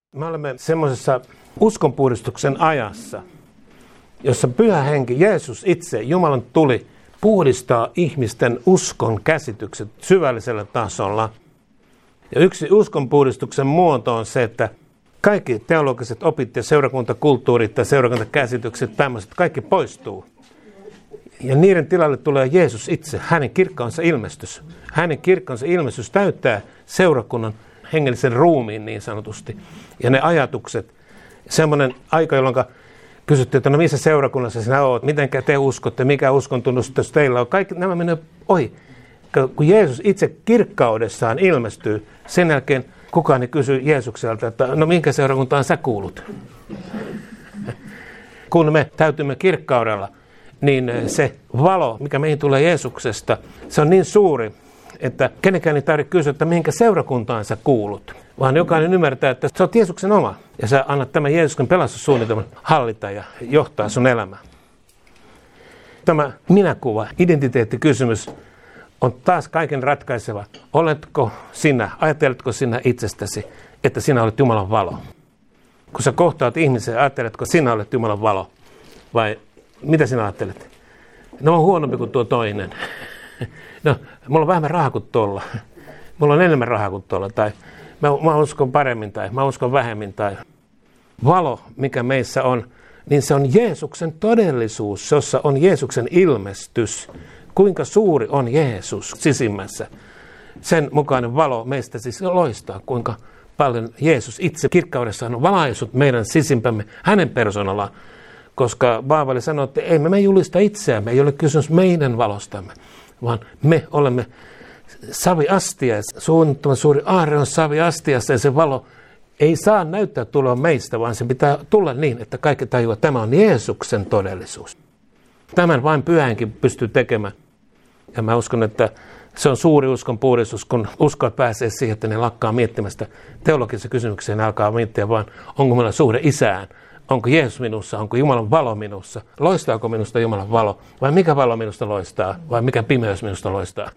Me olemme semmoisessa uskonpuhdistuksen ajassa, jossa Pyhä Henki, Jeesus itse, Jumalan tuli, puhdistaa ihmisten uskon käsitykset syvällisellä tasolla. Ja yksi uskonpuhdistuksen muoto on se, että kaikki teologiset opit ja seurakuntakulttuurit ja seurakuntakäsitykset, tämmöiset, kaikki poistuu. Ja niiden tilalle tulee Jeesus itse, hänen kirkkaansa ilmestys. Hänen kirkkaansa ilmestys täyttää seurakunnan hengellisen ruumiin niin sanotusti. Ja ne ajatukset, semmoinen aika, jolloin kysyttiin, että no missä seurakunnassa sinä olet, miten te uskotte, mikä uskontunnustus teillä on. Kaikki nämä menee ohi. Kun Jeesus itse kirkkaudessaan ilmestyy, sen jälkeen kukaan ei kysy Jeesukselta, että no minkä seurakuntaan sä kuulut. Kun me täytymme kirkkaudella, niin se valo, mikä meihin tulee Jeesuksesta, se on niin suuri, että kenenkään ei tarvitse kysyä, että mihinkä seurakuntaan sä kuulut. Vaan jokainen ymmärtää, että sä oot Jeesuksen oma. Ja sä annat tämän Jeesuksen pelastussuunnitelman hallita ja johtaa sun elämää. Tämä minäkuva, identiteettikysymys on taas kaiken ratkaiseva. Oletko sinä, ajatteletko sinä itsestäsi, että sinä olet Jumalan valo? Kun sä kohtaat ihmisiä, ajatteletko sinä olet Jumalan valo? Vai mitä sinä ajattelet? No on huonompi kuin tuo toinen. No, mulla on vähemmän rahaa kuin tuolla. Mulla on enemmän rahaa kuin tuolla. Tai mä uskon paremmin tai mä uskon vähemmin. Tai valo, mikä meissä on, niin se on Jeesuksen todellisuus, jossa on Jeesuksen ilmestys. Kuinka suuri on Jeesus sisimmässä. Sen mukainen valo meistä siis loistaa, kuinka paljon Jeesus itse kirkkaudessaan on valaissut meidän sisimpämme hänen persoonallaan. Koska Paavali sanoi, että ei me julista itseämme, ei ole kysymys meidän valostamme, vaan me olemme saviastiassa. Suunnattoman suuri aarre on saviastiassa ja se valo ei saa näyttää tulla meistä, vaan se pitää tulla niin, että kaikki tajuaa, että tämä on Jeesuksen todellisuus. Tämän vain Pyhä Henki pystyy tekemään. Ja mä uskon, että se on suuri uskon puhdistus, kun uskot pääsee siihen, että ne lakkaa miettimästä teologisia kysymyksiä, ne alkaa miettiä vaan, onko meillä suhde Isään, onko Jeesus minussa, onko Jumalan valo minussa, loistaako minusta Jumalan valo, vai mikä valo minusta loistaa, vai mikä pimeys minusta loistaa.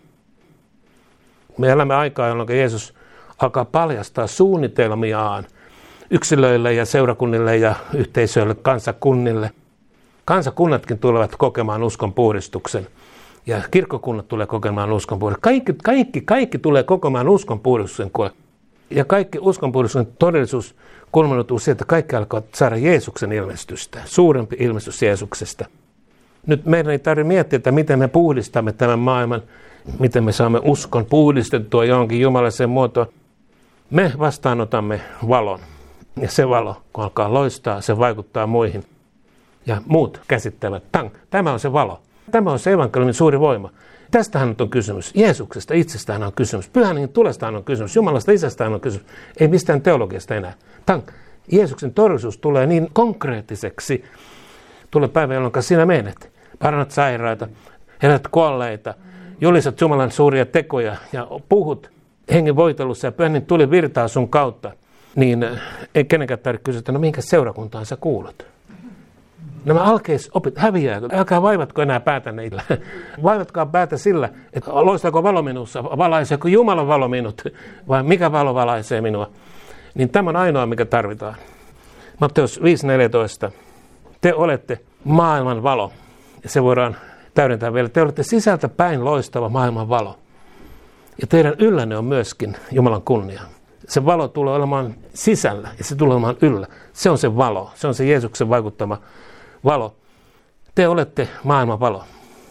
Me elämme aikaa, jolloin Jeesus alkaa paljastaa suunnitelmiaan yksilöille ja seurakunnille ja yhteisöille, kansakunnille. Kansakunnatkin tulevat kokemaan uskon puhdistuksen. Ja kirkkokunnat tulee kokemaan uskon puhdistuksen. Kaikki tulee kokemaan uskon puhdistuksen. Ja kaikki uskon puhdistuksen todellisuus kulminautuu siihen, että kaikki alkavat saada Jeesuksen ilmestystä. Suurempi ilmestys Jeesuksesta. Nyt meidän ei tarvitse miettiä, että miten me puhdistamme tämän maailman. Miten me saamme uskon puhdistettua johonkin jumalalliseen muotoon. Me vastaanotamme valon. Ja se valo, kun alkaa loistaa, se vaikuttaa muihin. Ja muut käsittävät, tämä on se valo. Tämä on se evankeliumin suuri voima. Tästähän on kysymys. Jeesuksesta itsestään on kysymys. Pyhän Hengen tulestaan on kysymys. Jumalasta isästään on kysymys. Ei mistään teologiasta enää. Jeesuksen todellisuus tulee niin konkreettiseksi. Tulee päivä, jolloin sinä menet. Parannat sairaita, herät kuolleita, julistat Jumalan suuria tekoja ja puhut hengen voitelussa ja Pyhän Hengen tuli virtaa sun kautta. Niin ei kenenkään tarvitse kysyä, että no minkä seurakuntaan sä kuulut? Nämä alkeisopit häviää. Älkää vaivatko enää päätä niillä. Vaivatkaa päätä sillä, että loistaako valo minussa, valaiseeko Jumalan valo minut, vai mikä valo valaisee minua. Niin tämä on ainoa, mikä tarvitaan. Matteus 5.14. Te olette maailman valo. Ja se voidaan täydentää vielä. Te olette sisältä päin loistava maailman valo. Ja teidän yllänne on myöskin Jumalan kunnia. Se valo tulee olemaan sisällä ja se tulee olemaan yllä. Se on se valo. Se on se Jeesuksen vaikuttama valo. Te olette maailman valo.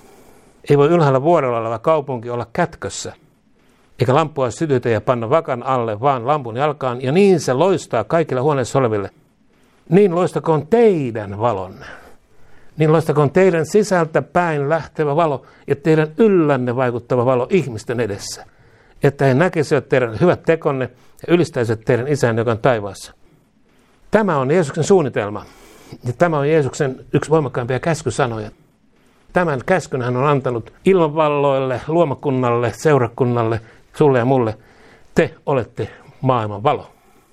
Ei voi ylhäällä vuorella oleva kaupunki olla kätkössä, eikä lamppua sytytä ja panna vakan alle, vaan lampun jalkaan, ja niin se loistaa kaikille huoneessa oleville. Niin loistakoon teidän valonne. Niin loistakoon teidän sisältä päin lähtevä valo ja teidän yllänne vaikuttava valo ihmisten edessä. Että he näkisivät teidän hyvät tekonne ja ylistäisivät teidän isän, joka on taivaassa. Tämä on Jeesuksen suunnitelma. Ja tämä on Jeesuksen yksi voimakkaimpia käskysanoja. Tämän käskyn hän on antanut ilmanvalloille, luomakunnalle, seurakunnalle, sulle ja mulle. Te olette maailman valo.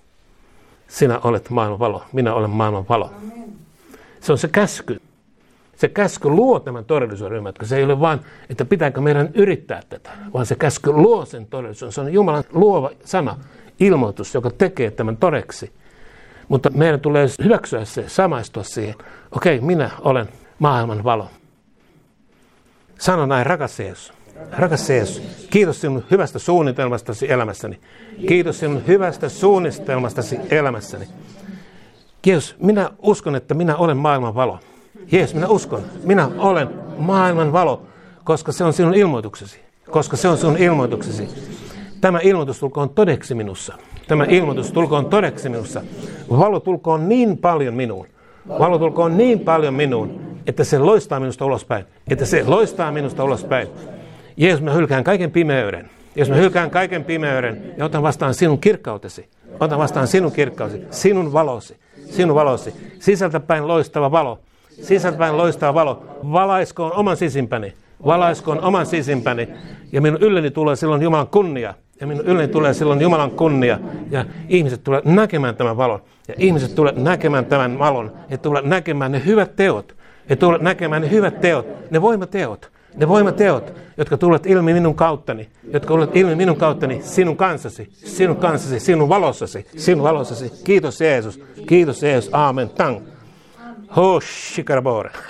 Sinä olet maailman valo. Minä olen maailman valo. Se on se käsky. Se käsky luo tämän todellisuuden, ymmärrätkö? Se ei ole vain, että pitääkö meidän yrittää tätä, vaan se käsky luo sen todellisuuden. Se on Jumalan luova sana, ilmoitus, joka tekee tämän todeksi. Mutta meidän tulee hyväksyä se, samaistua siihen. Okei, minä olen maailman valo. Sano näin, rakas Jeesus. Rakas Jeesus, kiitos sinun hyvästä suunnitelmastasi elämässäni. Kiitos sinun hyvästä suunnitelmastasi elämässäni. Jeesus, minä uskon, että minä olen maailman valo. Jeesus, minä uskon, minä olen maailman valo, koska se on sinun ilmoituksesi. Koska se on sinun ilmoituksesi. Tämä ilmoitus tulkoon todeksi minussa. Tämä ilmoitus tulkoon todeksi minussa. Valo tulkoon niin paljon minuun. Valo tulkoon niin paljon minuun, että se loistaa minusta ulospäin. Että se loistaa minusta ulospäin. Jeesus, mä hylkään kaiken pimeyden. Jeesus, mä hylkään kaiken pimeyden ja otan vastaan sinun kirkkautesi. Otan vastaan sinun kirkkautesi, sinun valosi, sinun valosi. Sisältäpäin loistava valo. Sisältäpäin loistava valo. Valaiskoon oman sisimpäni. Valaiskoon oman sisimpäni. Ja minun ylleni tulee silloin Jumalan kunnia. Ja minun ylleni tulee silloin Jumalan kunnia. Ja ihmiset tulevat näkemään tämän valon. Ja ihmiset tulevat näkemään tämän valon. He tulevat näkemään ne hyvät teot. He tulevat näkemään ne hyvät teot. Ne voimateot. Ne voimateot, jotka tulevat ilmi minun kauttani. Jotka tulevat ilmi minun kauttani sinun kanssasi. Sinun kanssasi, sinun valossasi. Sinun valossasi. Kiitos Jeesus. Kiitos Jeesus. Aamen. Tang. Hoshikarabore.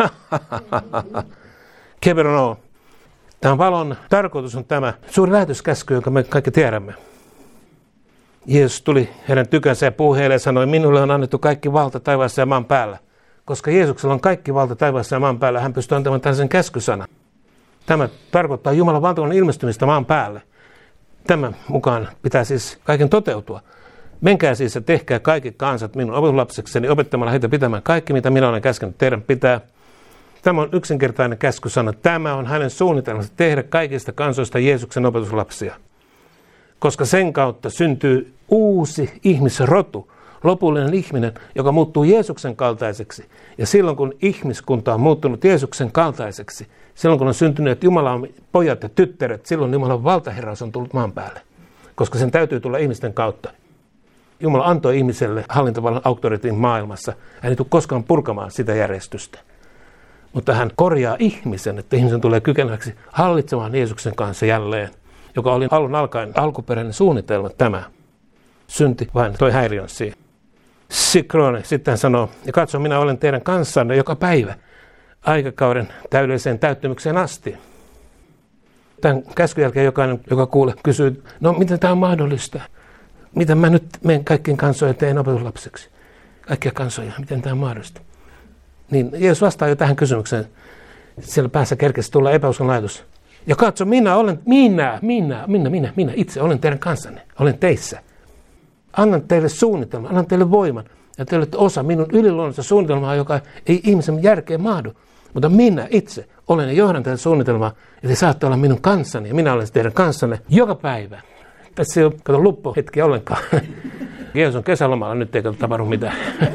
Keberono. Tämän valon tarkoitus on tämä suuri lähetyskäsky, jonka me kaikki tiedämme. Jeesus tuli heidän tykönsä ja puhui heille ja sanoi, minulle on annettu kaikki valta taivaassa ja maan päällä. Koska Jeesuksella on kaikki valta taivaassa ja maan päällä, hän pystyy antamaan tällaisen käskysanan. Tämä tarkoittaa Jumalan valtakunnan ilmestymistä maan päälle. Tämän mukaan pitää siis kaiken toteutua. Menkää siis ja tehkää kaikki kansat minun opetuslapsekseni opettamalla heitä pitämään kaikki, mitä minä olen käskenyt teidän pitää. Tämä on yksinkertainen käskysana. Tämä on hänen suunnitelmansa tehdä kaikista kansoista Jeesuksen opetuslapsia. Koska sen kautta syntyy uusi ihmisrotu, lopullinen ihminen, joka muuttuu Jeesuksen kaltaiseksi. Ja silloin kun ihmiskunta on muuttunut Jeesuksen kaltaiseksi, silloin kun on syntyneet Jumalan pojat ja tyttäret, silloin Jumalan valtaherraus on tullut maan päälle. Koska sen täytyy tulla ihmisten kautta. Jumala antoi ihmiselle hallintavallan auktoriteetin maailmassa. Hän ei tule koskaan purkamaan sitä järjestystä. Mutta hän korjaa ihmisen, että ihmisen tulee kykeneväksi hallitsemaan Jeesuksen kanssa jälleen, joka oli alun alkaen alkuperäinen suunnitelma tämä. Synti vain toi häiriön siihen. Sikrone sitten hän sanoo, ja katso, minä olen teidän kanssanne joka päivä aikakauden täydelliseen täyttymykseen asti. Tämän käskyn jälkeen jokainen, joka kuulee, kysyy, no miten tämä on mahdollista? Miten mä nyt menen kaikkien kansojen teen opetuslapseksi? Kaikkia kansoja, miten tämä on mahdollista? Niin Jeesus vastaa jo tähän kysymykseen. Siellä päässä kerkesi tulla epäuskon ajatus. Ja katso, minä itse olen teidän kanssanne, olen teissä. Annan teille suunnitelman, annan teille voiman. Ja te olette osa minun yliluonnollista suunnitelmaa, joka ei ihmisen järkeen mahdu. Mutta minä itse olen ja johdan tätä suunnitelmaa, ja te saatte olla minun kanssani, ja minä olen teidän kanssanne joka päivä. Tässä ei ole kato luppohetkiä ollenkaan. Jeesus on kesälomalla, nyt ei tapahdu mitään.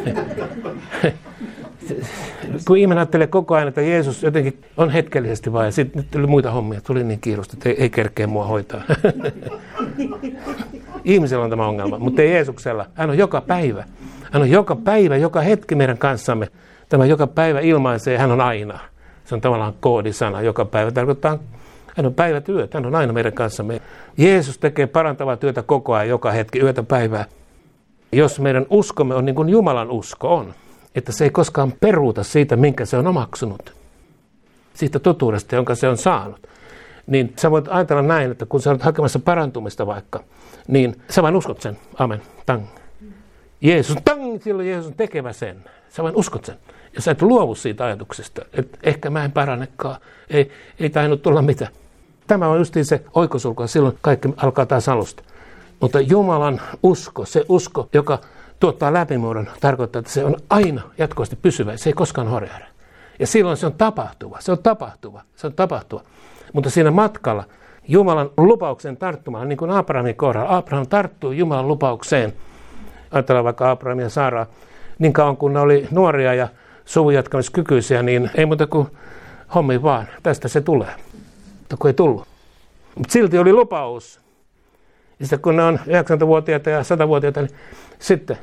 Kun ihminen ajattelee koko ajan, että Jeesus jotenkin on hetkellisesti vaan, ja sitten nyt tuli muita hommia, tuli niin kiirusta, että ei kerkeä mua hoitaa. Ihmisellä on tämä ongelma, mutta ei Jeesuksella. Hän on joka päivä. Hän on joka päivä, joka hetki meidän kanssamme. Tämä joka päivä ilmaisee, hän on aina. Se on tavallaan koodisana. Joka päivä tarkoittaa, hän on päivätyöt, hän on aina meidän kanssamme. Jeesus tekee parantavaa työtä koko ajan, joka hetki, yötä päivää. Jos meidän uskomme on niin kuin Jumalan usko on, että se ei koskaan peruuta siitä, minkä se on omaksunut, siitä totuudesta, jonka se on saanut, niin sä voit ajatella näin, että kun sä olet hakemassa parantumista vaikka, niin sä vain uskot sen. Amen. Tang. Jeesus, tang, silloin Jeesus on tekevä sen. Sä vain uskot sen. Ja sä et luovu siitä ajatuksesta, että ehkä mä en parannekaan. Ei tainnut tulla mitään. Tämä on justiin se oikosulku, silloin kaikki alkaa taas alusta. Mutta Jumalan usko, se usko, joka tuottaa läpimuodon, tarkoittaa, että se on aina jatkuvasti pysyvä. Se ei koskaan horjahda. Ja silloin se on tapahtuva. Mutta siinä matkalla Jumalan lupauksen tarttumalla, niin kuin Abrahamin kohdalla, Abraham tarttui Jumalan lupaukseen. Ajatellaan vaikka Abrahamia ja Saaraa, niin kauan kun ne oli nuoria ja suvun jatkamiskykyisiä, niin ei muuta kuin hommi vaan. Tästä se tulee. Mutta kun ei tullut. Mutta silti oli lupaus. Ja sitten kun ne on 90-vuotiaita ja 100-vuotiaita, niin sitten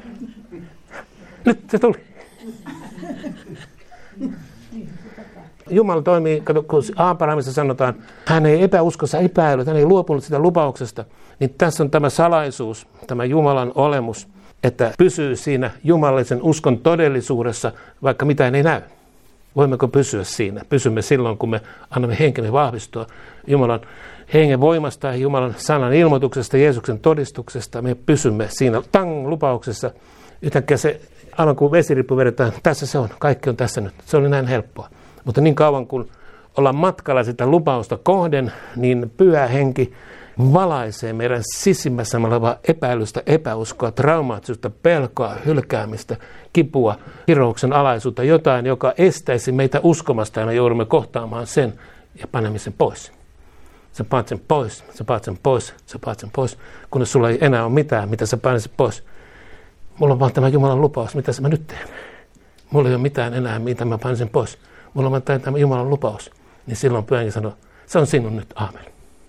nyt se tuli. Jumala toimii, kun Abrahamissa sanotaan, hän ei epäuskossa epäillyt, hän ei luopunut sitä lupauksesta, niin tässä on tämä salaisuus, tämä Jumalan olemus, että pysyy siinä jumalallisen uskon todellisuudessa, vaikka mitään ei näy. Voimmeko pysyä siinä? Pysymme silloin, kun me annamme henkemme vahvistua Jumalan hengen voimasta ja Jumalan sanan ilmoituksesta, Jeesuksen todistuksesta. Me pysymme siinä lupauksessa. Yhtäkkiä se, aivan kuin vesirippu vedetään, tässä se on, kaikki on tässä nyt. Se oli näin helppoa. Mutta niin kauan kun ollaan matkalla sitä lupausta kohden, niin Pyhä Henki valaisee meidän sisimmässä olevaa epäilystä, epäuskoa, traumaattisuutta, pelkoa, hylkäämistä, kipua, kirouksen alaisuutta, jotain, joka estäisi meitä uskomasta ja me joudumme kohtaamaan sen ja panemme sen pois. Sä paat sen pois, sä paat sen pois, sä paat sen pois, kunnes sulla ei enää ole mitään, mitä sä panet pois. Mulla on vaan tämä Jumalan lupaus, mitä mä nyt teen. Mulla ei ole mitään enää, mitä mä panen sen pois. Mulla on vaan tämä Jumalan lupaus. Niin silloin Pyhä Henki sanoo, se on sinun nyt, aamen.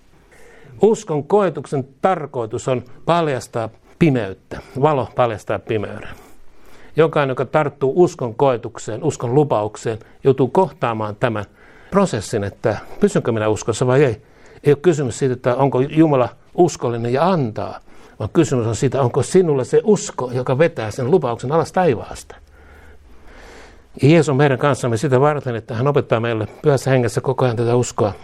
Uskon koetuksen tarkoitus on paljastaa pimeyttä. Valo paljastaa pimeyden. Jokainen, joka tarttuu uskon koetukseen, uskon lupaukseen, joutuu kohtaamaan tämän prosessin, että pysynkö minä uskossa vai ei. Ei ole kysymys siitä, että onko Jumala uskollinen ja antaa, vaan kysymys on siitä, onko sinulla se usko, joka vetää sen lupauksen alas taivaasta. Ja Jeesus on meidän kanssamme sitä varten, että hän opettaa meille Pyhässä Hengessä koko ajan tätä uskoa.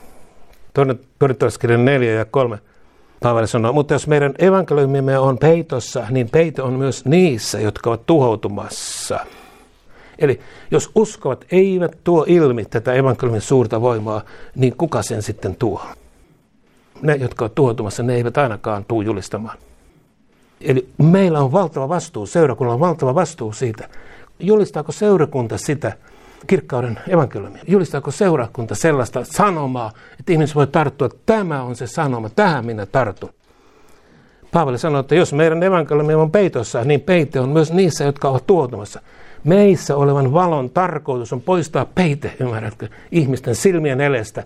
Korintalaiskirjan 4 ja 3 Paavali sanoo, mutta jos meidän evankeliumimme on peitossa, niin peito on myös niissä, jotka ovat tuhoutumassa. Eli jos uskovat eivät tuo ilmi tätä evankeliumin suurta voimaa, niin kuka sen sitten tuo? Ne, jotka ovat tuhoutumassa, ne eivät ainakaan tule julistamaan. Eli meillä on valtava vastuu, seurakunnalla on valtava vastuu siitä. Julistaako seurakunta sitä kirkkauden evankeliumia? Julistaako seurakunta sellaista sanomaa, että ihmiset voi tarttua, että tämä on se sanoma, tähän minä tartun. Paavali sanoi, että jos meidän evankeliumi on peitossa, niin peite on myös niissä, jotka ovat tuhoutumassa. Meissä olevan valon tarkoitus on poistaa peite, ymmärrätkö, ihmisten silmien elestä.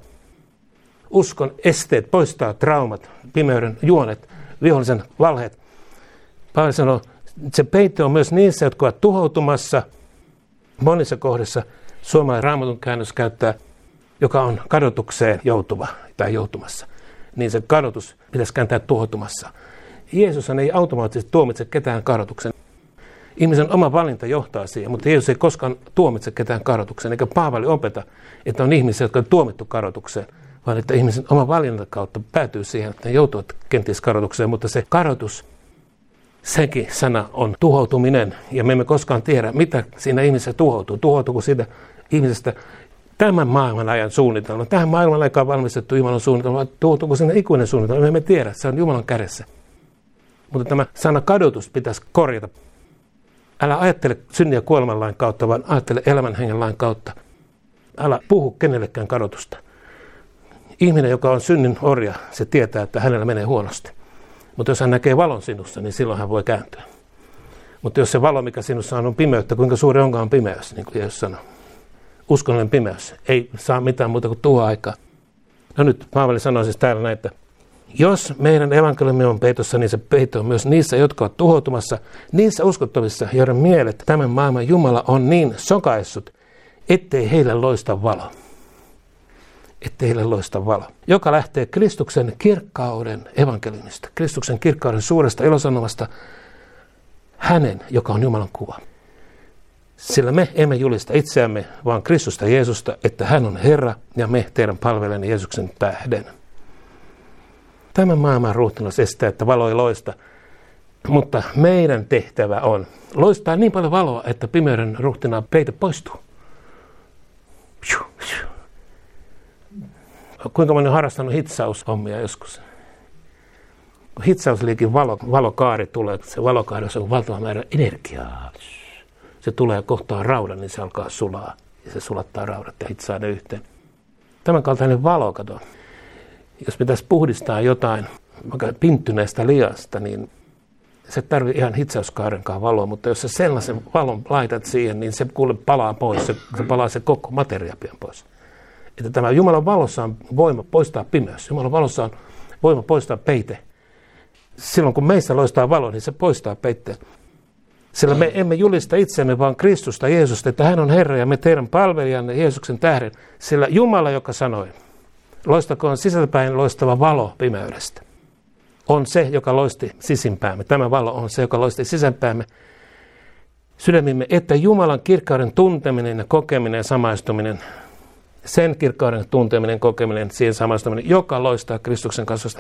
Uskon esteet, poistaa traumat, pimeyden juonet, vihollisen valheet. Paavali sanoi, että se peite on myös niissä, jotka ovat tuhoutumassa. Monissa kohdissa suomalainen Raamatun käännös käyttää, joka on kadotukseen joutuva tai joutumassa. Niin se kadotus pitäisi kääntää tuhoutumassa. Jeesushan ei automaattisesti tuomitse ketään kadotuksen. Ihmisen oma valinta johtaa siihen, mutta Jeesus ei koskaan tuomitse ketään kadotukseen, eikä Paavali opeta, että on ihmisiä, jotka on tuomittu kadotukseen, vaan että ihmisen oma valinnan kautta päätyy siihen, että ne joutuvat kenties kadotukseen, mutta se kadotus, sekin sana on tuhoutuminen, ja me emme koskaan tiedä, mitä siinä ihmisessä tuhoutuu. Tuhoutuuko siitä ihmisestä tämän maailman ajan suunnitelma, tähän maailman aikaan valmistettu Jumalan suunnitelma, vai tuhoutuuko sinne ikuinen suunnitelma, me emme tiedä, se on Jumalan kädessä. Mutta tämä sana kadotus pitäisi korjata. Älä ajattele synnin ja kuoleman lain kautta, vaan ajattele elämän hengen lain kautta. Älä puhu kenellekään kadotusta. Ihminen, joka on synnin orja, se tietää, että hänellä menee huonosti. Mutta jos hän näkee valon sinussa, niin silloin hän voi kääntyä. Mutta jos se valo, mikä sinussa on pimeyttä, kuinka suuri onkaan pimeys, niin kuin Jeesus sanoi. Uskonnollinen pimeys. Ei saa mitään muuta kuin tuhoaikaa. No nyt Paavali sanoi siis täällä näin, että jos meidän evankeliumi on peitossa, niin se peito on myös niissä, jotka ovat tuhoutumassa, niissä uskottavissa, joiden mielet tämän maailman Jumala on niin sokaissut, ettei heille loista valo. Ettei heille loista valo. Joka lähtee Kristuksen kirkkauden evankeliumista, Kristuksen kirkkauden suuresta ilosanomasta, hänen, joka on Jumalan kuva. Sillä me emme julista itseämme, vaan Kristusta Jeesusta, että hän on Herra ja me teidän palvelemme Jeesuksen tähden. Tämä maailman ruhtinas estää, että valo ei loista, mutta meidän tehtävä on loistaa niin paljon valoa, että pimeyden ruhtinaan peite poistuu. Kuinka moni on harrastanut hitsaushommia joskus? Kun hitsausliikin valokaari tulee, se valokaari on valtava määrä energiaa. Se tulee kohtaa raudan, niin se alkaa sulaa. Ja se sulattaa raudat ja hitsaa ne yhteen. Tämän kaltainen valo, kato. Jos pitäisi puhdistaa jotain vaikka pinttyneestä liasta, niin se tarvitsee ihan hitsauskaarenkaan valoa, mutta jos sä sellaisen valon laitat siihen, niin se kuule palaa pois, se palaa se koko materia pian pois. Että tämä Jumalan valossa on voima poistaa pimeys. Jumalan valossa on voima poistaa peite. Silloin kun meissä loistaa valo, niin se poistaa peitteen. Sillä me emme julista itsemme, vaan Kristusta, Jeesusta, että hän on Herra ja me teidän palvelijanne Jeesuksen tähden. Sillä Jumala, joka sanoi, loistakoon sisältäpäin loistava valo pimeydestä, on se, joka loisti sisimpäämme. Tämä valo on se, joka loisti sisämpäämme sydämimme, että Jumalan kirkkauden tunteminen ja kokeminen ja samaistuminen, sen kirkkauden tunteminen, kokeminen, siihen samaistuminen, joka loistaa Kristuksen kasvosta,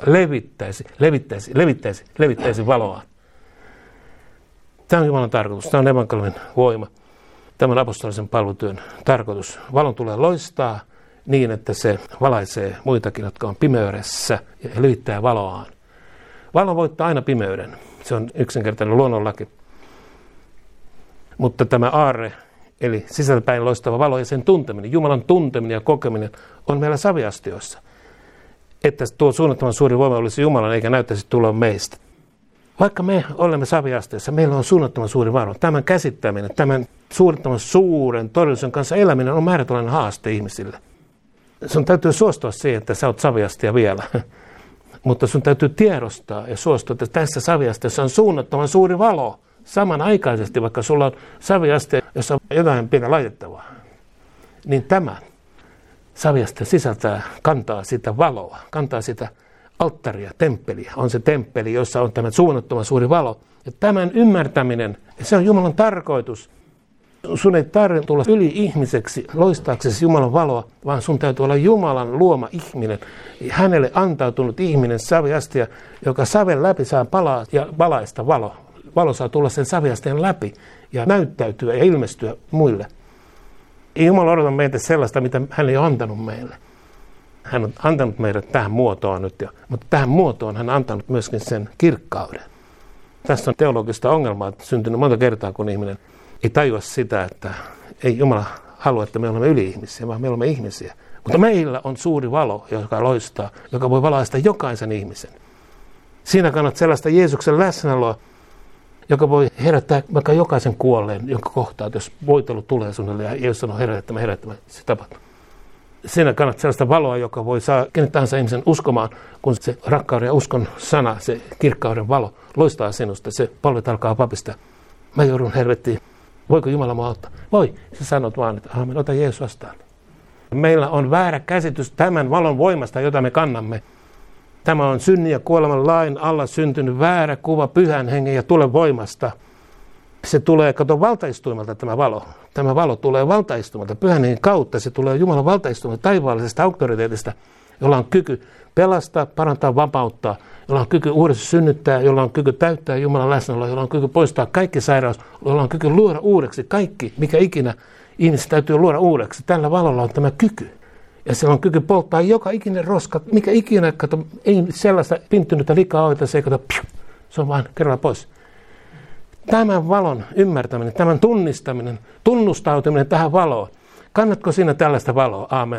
levittäisi valoaan. Tämä on Jumalan tarkoitus, tämä on evankeliumin voima, tämän apostolisen palvelutyön tarkoitus. Valon tulee loistaa niin, että se valaisee muitakin, jotka on pimeydessä ja levittää valoaan. Valo voittaa aina pimeyden, se on yksinkertainen luonnonlaki. Mutta tämä aarre, eli sisältäpäin loistava valo ja sen tunteminen, Jumalan tunteminen ja kokeminen on meillä saviastioissa. Että tuo suunnattoman suuri voima olisi Jumalan eikä näyttäisi tulla meistä. Vaikka me olemme saviastioissa, meillä on suunnattoman suuri varo. Tämän käsittäminen, tämän suunnattoman suuren todellisuuden kanssa eläminen on määrätynlainen haaste ihmisille. Sun täytyy suostua siihen, että sä oot saviastia vielä. Mutta sun täytyy tiedostaa ja suostua, että tässä saviastiossa on suunnattoman suuri valo. Samanaikaisesti, vaikka sulla on saviastia, jossa on jotain pientä laitettavaa, niin tämä saviastia kantaa sitä valoa, kantaa sitä alttaria, temppeliä. On se temppeli, jossa on tämä suunnattoman suuri valo. Ja tämän ymmärtäminen, se on Jumalan tarkoitus. Sun ei tarvitse tulla yli-ihmiseksi loistaaksesi Jumalan valoa, vaan sun täytyy olla Jumalan luoma ihminen, hänelle antautunut ihminen, saviastia, joka saven läpi saa palaa ja valaista valoa. Valo saa tulla sen saviasteen läpi ja näyttäytyä ja ilmestyä muille. Ei Jumala odota meitä sellaista, mitä hän ei ole antanut meille. Hän on antanut meidät tähän muotoon nyt, mutta tähän muotoon hän on antanut myöskin sen kirkkauden. Tässä on teologista ongelmaa syntynyt monta kertaa, kun ihminen ei tajua sitä, että ei Jumala halua, että me olemme yli-ihmisiä, vaan me olemme ihmisiä. Mutta meillä on suuri valo, joka loistaa, joka voi valaista jokaisen ihmisen. Siinä kannattaa sellaista Jeesuksen läsnäoloa, joka voi herättää vaikka jokaisen kuolleen, jonka kohtaa, jos voitelu tulee sinulle ja Jeesus sanoo herättämään, se tapahtuu. Siinä kannattaa sellaista valoa, joka voi saa kenet tahansa ihmisen uskomaan, kun se rakkauden ja uskon sana, se kirkkauden valo loistaa sinusta. Se polvet alkaa papista. Mä joudun helvettiin. Voiko Jumala mua auttaa? Voi. Sä sanot vaan, että aamen, ota Jeesus vastaan. Meillä on väärä käsitys tämän valon voimasta, jota me kannamme. Tämä on synnin ja kuoleman lain alla syntynyt väärä kuva pyhän hengen ja tulen voimasta. Se tulee, kato, valtaistuimelta tämä valo. Tämä valo tulee valtaistuimelta pyhän hengen kautta. Se tulee Jumalan valtaistuimelta taivaallisesta auktoriteetista, jolla on kyky pelastaa, parantaa, vapauttaa, jolla on kyky uudessa synnyttää, jolla on kyky täyttää Jumalan läsnäoloa, jolla on kyky poistaa kaikki sairaus, jolla on kyky luoda uudeksi kaikki, mikä ikinä ihmiset täytyy luoda uudeksi. Tällä valolla on tämä kyky. Ja sillä on kyky polttaa joka ikinen roska, mikä ikinä, kato, ei sellaista pinttynyttä likaa ole, se ei kato, se on vaan kerralla pois. Tämän valon ymmärtäminen, tämän tunnistaminen, tunnustautuminen tähän valoon. Kannatko siinä tällaista valoa? Aamen.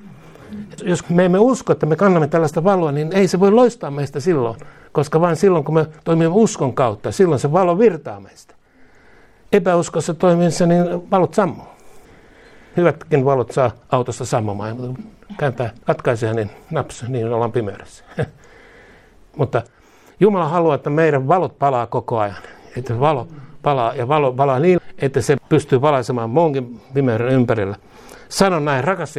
Jos me emme usko, että me kannamme tällaista valoa, niin ei se voi loistaa meistä silloin, koska vain silloin, kun me toimimme uskon kautta, silloin se valo virtaa meistä. Epäuskossa toimiessa, niin valot sammuu. Hyvätkin valot saa autosta sammumaan, mutta kääntää katkaisee, niin naps, niin ollaan pimeydessä. Mutta Jumala haluaa, että meidän valot palaa koko ajan. Että valo palaa ja valo palaa niin, että se pystyy valaisemaan muunkin pimeyden ympärillä. Sanon näin, rakas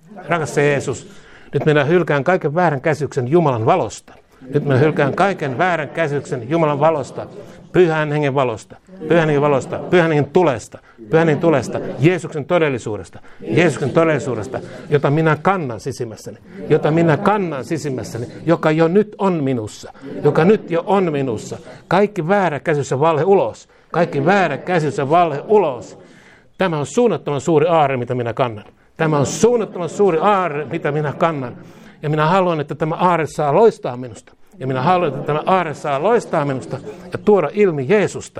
Jeesus, nyt minä hylkään kaiken väärän käsityksen Jumalan valosta. Nyt minä hylkään kaiken väärän käsityksen Jumalan valosta, pyhän hengen valosta, pyhän hengen valosta, pyhän hengen tulesta, Jeesuksen todellisuudesta, jota minä kannan sisimmässäni, joka jo nyt on minussa, Kaikki väärä käsitys ja valhe ulos, Tämä on suunnattoman suuri aarre, mitä minä kannan. Ja minä haluan, että tämä aarre saa loistaa minusta. Ja tuoda ilmi Jeesusta.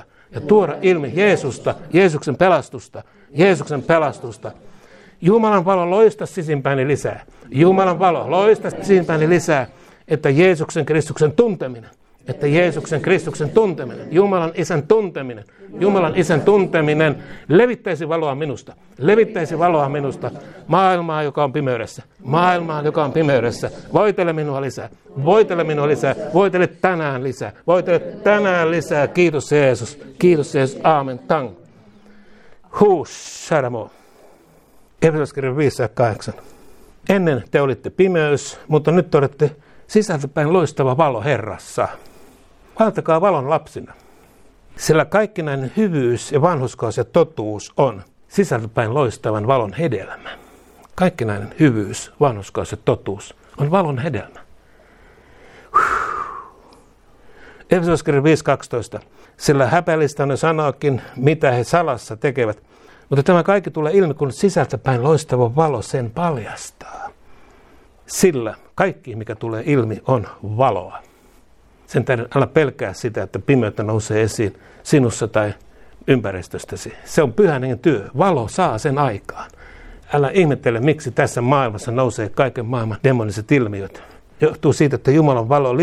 Jeesuksen pelastusta. Jumalan valo loista sisimpäini lisää. Että Jeesuksen Kristuksen tunteminen. että Jeesuksen Kristuksen tunteminen, Jumalan Isän tunteminen levittäisi valoa minusta maailmaa, joka on pimeydessä. Voitele minua lisää, voitele tänään lisää, kiitos Jeesus, aamen, tang. Saramo. Efesolaiskirja 5:8. Ennen te olitte pimeys, mutta nyt te olette sisältäpäin loistava valo Herrassa. Valtakaa valon lapsina, sillä kaikkinainen hyvyys ja vanhurskaus ja totuus on sisältäpäin loistavan valon hedelmä. Kaikkinainen hyvyys, vanhurskaus ja totuus on valon hedelmä. Efesolaiskirja 5:12. Sillä häpeällistä on sanoakin, mitä he salassa tekevät. Mutta tämä kaikki tulee ilmi, kun sisältäpäin loistava valo sen paljastaa. Sillä kaikki, mikä tulee ilmi, on valoa. Sen tähden älä pelkää sitä, että pimeyttä nousee esiin sinussa tai ympäristöstäsi. Se on Pyhän Hengen työ. Valo saa sen aikaan. Älä ihmettele, miksi tässä maailmassa nousee kaiken maailman demoniset ilmiöt. Johtuu siitä, että Jumalan valo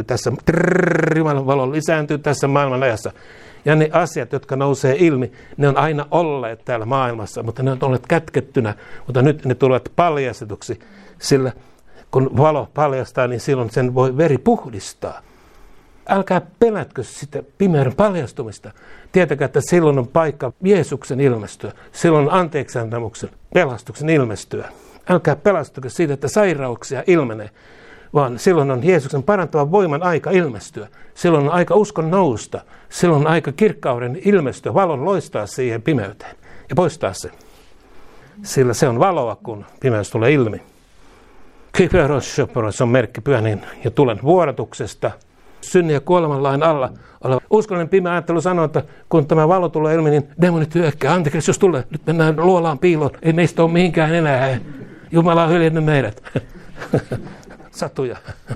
lisääntyy tässä maailman ajassa. Ja ne asiat, jotka nousee ilmi, ne on aina olleet täällä maailmassa, mutta ne on olleet kätkettynä, mutta nyt ne tulevat paljastetuksi, sillä kun valo paljastaa, niin silloin sen voi veri puhdistaa. Älkää pelätkö sitä pimeyden paljastumista. Tietäkää, että silloin on paikka Jeesuksen ilmestyä, silloin on anteeksiantamuksen, pelastuksen ilmestyä. Älkää pelastuko siitä, että sairauksia ilmenee, vaan silloin on Jeesuksen parantavan voiman aika ilmestyä. Silloin on aika uskon nousta. Silloin on aika kirkkauden ilmestyä, valon loistaa siihen pimeyteen ja poistaa se. Sillä se on valoa, kun pimeys tulee ilmi. Se on merkki pyhän ja tulen vuodatuksesta. Synnin ja kuoleman lain alla oleva uskollinen pimeä ajattelu sanoo, että kun tämä valo tulee ilmi, niin demonit hyökkää. Anteeksi, jos tulee, nyt mennään luolaan piiloon. Ei meistä ole mihinkään enää. Jumala on hyljännyt meidät. Satuja.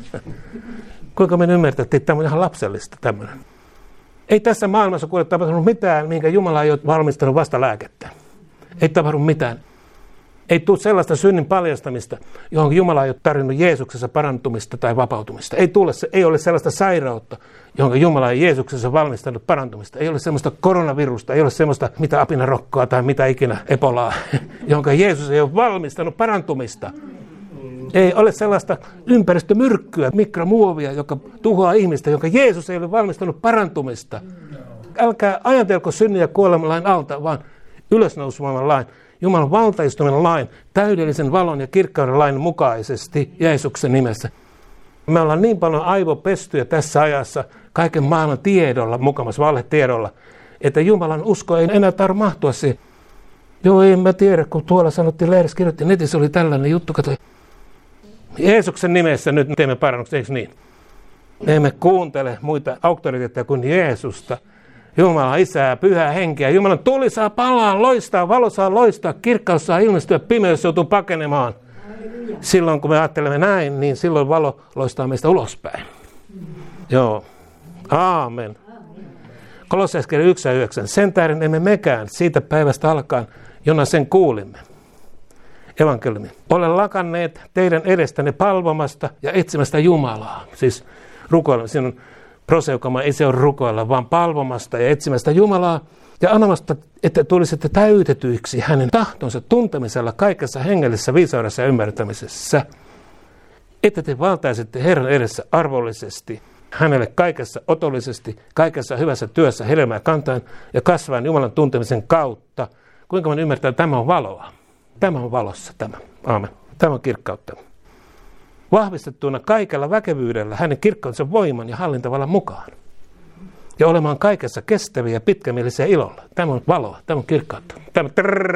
Kuinka me ymmärtää, että tämä on ihan lapsellista tämmöinen. Ei tässä maailmassa kuule tapahtunut mitään, minkä Jumala ei ole valmistanut vasta lääkettä. Ei tapahdu mitään. Ei tule sellaista synnin paljastamista, johon Jumala ei ole tarjonnut Jeesuksessa parantumista tai vapautumista. Ei tule, ei ole sellaista sairautta, johon Jumala ei Jeesuksessa valmistanut parantumista. Ei ole sellaista koronavirusta, ei ole sellaista mitä apinarokkoa tai mitä ikinä ebolaa, johon Jeesus ei ole valmistanut parantumista. Ei ole sellaista ympäristömyrkkyä, mikromuovia, joka tuhoaa ihmistä, jonka Jeesus ei ole valmistanut parantumista. Älkää ajatelko synnin ja kuoleman lain alta, vaan ylösnousevan lain, Jumalan valtaistuminen lain, täydellisen valon ja kirkkauden lain mukaisesti Jeesuksen nimessä. Me ollaan niin paljon aivopestyjä tässä ajassa kaiken maailman tiedolla, mukamassa valhetiedolla, että Jumalan usko ei enää tarvitse mahtua siihen. Joo, en mä tiedä, kun tuolla sanottiin lehdessä, kirjoitti netissä oli tällainen juttu, kato. Jeesuksen nimessä nyt teemme parannuksen, eikö niin? Me emme kuuntele muita auktoriteetteja kuin Jeesusta. Jumala Isää, Pyhää Henkeä. Jumalan tuli saa palaa, loistaa, valo saa loistaa, kirkkaus saa ilmestyä, pimeys joutuu pakenemaan. Silloin kun me ajattelemme näin, niin silloin valo loistaa meistä ulospäin. Joo. Aamen. Kolossalaiskirja 1:9. Sen tähden emme mekään siitä päivästä alkaen, jona sen kuulimme. Evankeliumi. Ole lakanneet teidän edestänne palvomasta ja etsimästä Jumalaa. Siis rukoilla. Siinä on proseukama, ei se ole rukoilla, vaan palvomasta ja etsimästä Jumalaa. Ja anomasta, että tulisitte täytetyiksi hänen tahtonsa tuntemisella kaikessa hengellisessä viisaudessa ja ymmärtämisessä. Että te valtaisitte Herran edessä arvollisesti, hänelle kaikessa otollisesti, kaikessa hyvässä työssä hedelmää kantaen ja kasvaen Jumalan tuntemisen kautta. Kuinka man ymmärtää, että tämä on valoa? Tämä on valossa, tämä. Aamen. Tämä on kirkkautta. Vahvistettuna kaikella väkevyydellä hänen kirkkautensa voiman ja hallintavallan mukaan. Ja olemaan kaikessa kestäviä ja pitkämielisiä ilolla. Tämä on valoa, tämä on kirkkautta. Tämä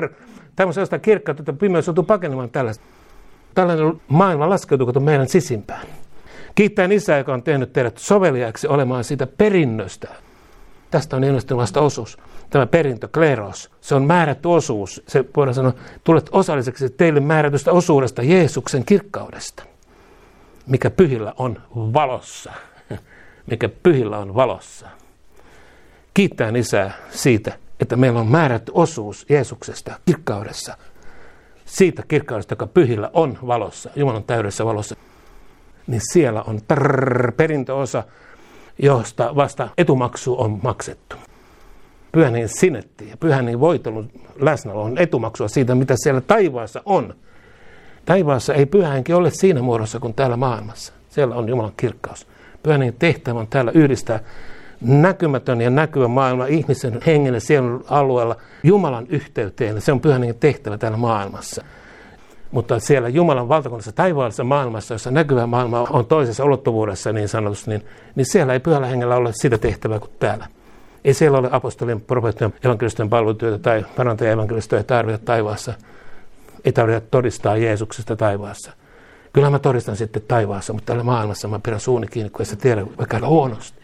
on sellaista kirkkautta, että pimeys joutuu pakenemaan tällaista. Tällainen maailma laskeutuu meidän sisimpään. Kiittäen Isää, joka on tehnyt teidät soveliaiksi olemaan siitä perinnöstä. Tästä on ilmestynyt vasta osuus. Tämä perintö, kleros, se on määrätty osuus. Se voidaan sanoa, tulet osalliseksi teille määrätystä osuudesta Jeesuksen kirkkaudesta. Mikä pyhillä on valossa. Mikä pyhillä on valossa. Kiittäen Isää siitä, että meillä on määrätty osuus Jeesuksesta kirkkaudessa. Siitä kirkkaudesta, joka pyhillä on valossa, Jumalan täydessä valossa. Niin siellä on perintöosa, josta vasta etumaksu on maksettu. Pyhän Hengen sinetti ja Pyhän Hengen voitelun läsnäolo on etumaksua siitä, mitä siellä taivaassa on. Taivaassa ei Pyhä Henki ole siinä muodossa kuin täällä maailmassa. Siellä on Jumalan kirkkaus. Pyhän Hengen tehtävä on täällä yhdistää näkymätön ja näkyvä maailma ihmisen hengen ja sielun alueella Jumalan yhteyteen. Se on Pyhän Hengen tehtävä täällä maailmassa. Mutta siellä Jumalan valtakunnassa taivaallisessa maailmassa, jossa näkyvä maailma on toisessa ulottuvuudessa niin sanotusti, niin siellä ei Pyhällä Hengellä ole sitä tehtävää kuin täällä. Ei siellä ole apostolien, profeettien, evankelistien palvelutyötä tai parantajien evankelistöä tarvita taivaassa. Ei tarvitse todistaa Jeesuksesta taivaassa. Kyllä mä todistan sitten taivaassa, mutta täällä maailmassa mä pidän suuni kiinni, kun ei sä tiedä vaikka huonosti.